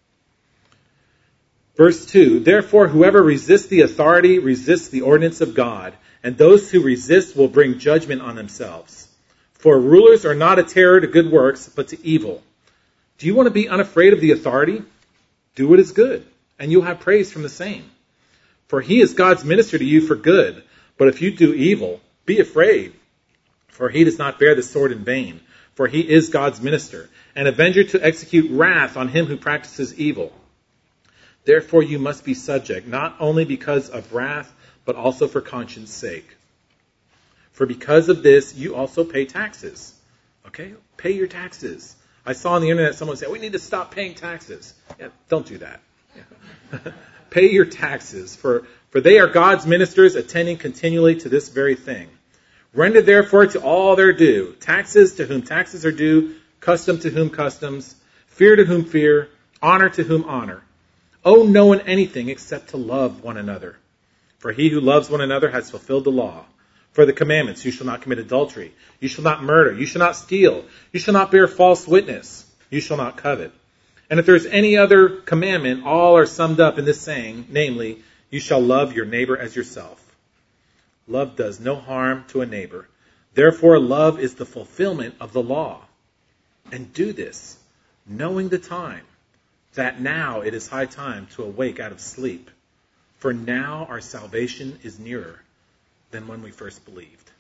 Verse two, therefore whoever resists the authority resists the ordinance of God, and those who resist will bring judgment on themselves. For rulers are not a terror to good works, but to evil. Do you want to be unafraid of the authority? Do what is good, and you'll have praise from the same. For he is God's minister to you for good. But if you do evil, be afraid, for he does not bear the sword in vain, for he is God's minister, an avenger to execute wrath on him who practices evil. Therefore you must be subject, not only because of wrath, but also for conscience sake. For because of this, you also pay taxes. Okay? Pay your taxes. I saw on the internet someone say, we need to stop paying taxes. Yeah, don't do that. Yeah. Pay your taxes, for, for they are God's ministers attending continually to this very thing. Render therefore to all their due, taxes to whom taxes are due, custom to whom customs, fear to whom fear, Honor to whom honor. Owe no one anything except to love one another. For he who loves one another has fulfilled the law. For the commandments, you shall not commit adultery, you shall not murder, you shall not steal, you shall not bear false witness, you shall not covet. And if there is any other commandment, all are summed up in this saying, namely, you shall love your neighbor as yourself. Love does no harm to a neighbor. Therefore, love is the fulfillment of the law. And do this, knowing the time, that now it is high time to awake out of sleep. For now our salvation is nearer than when we first believed.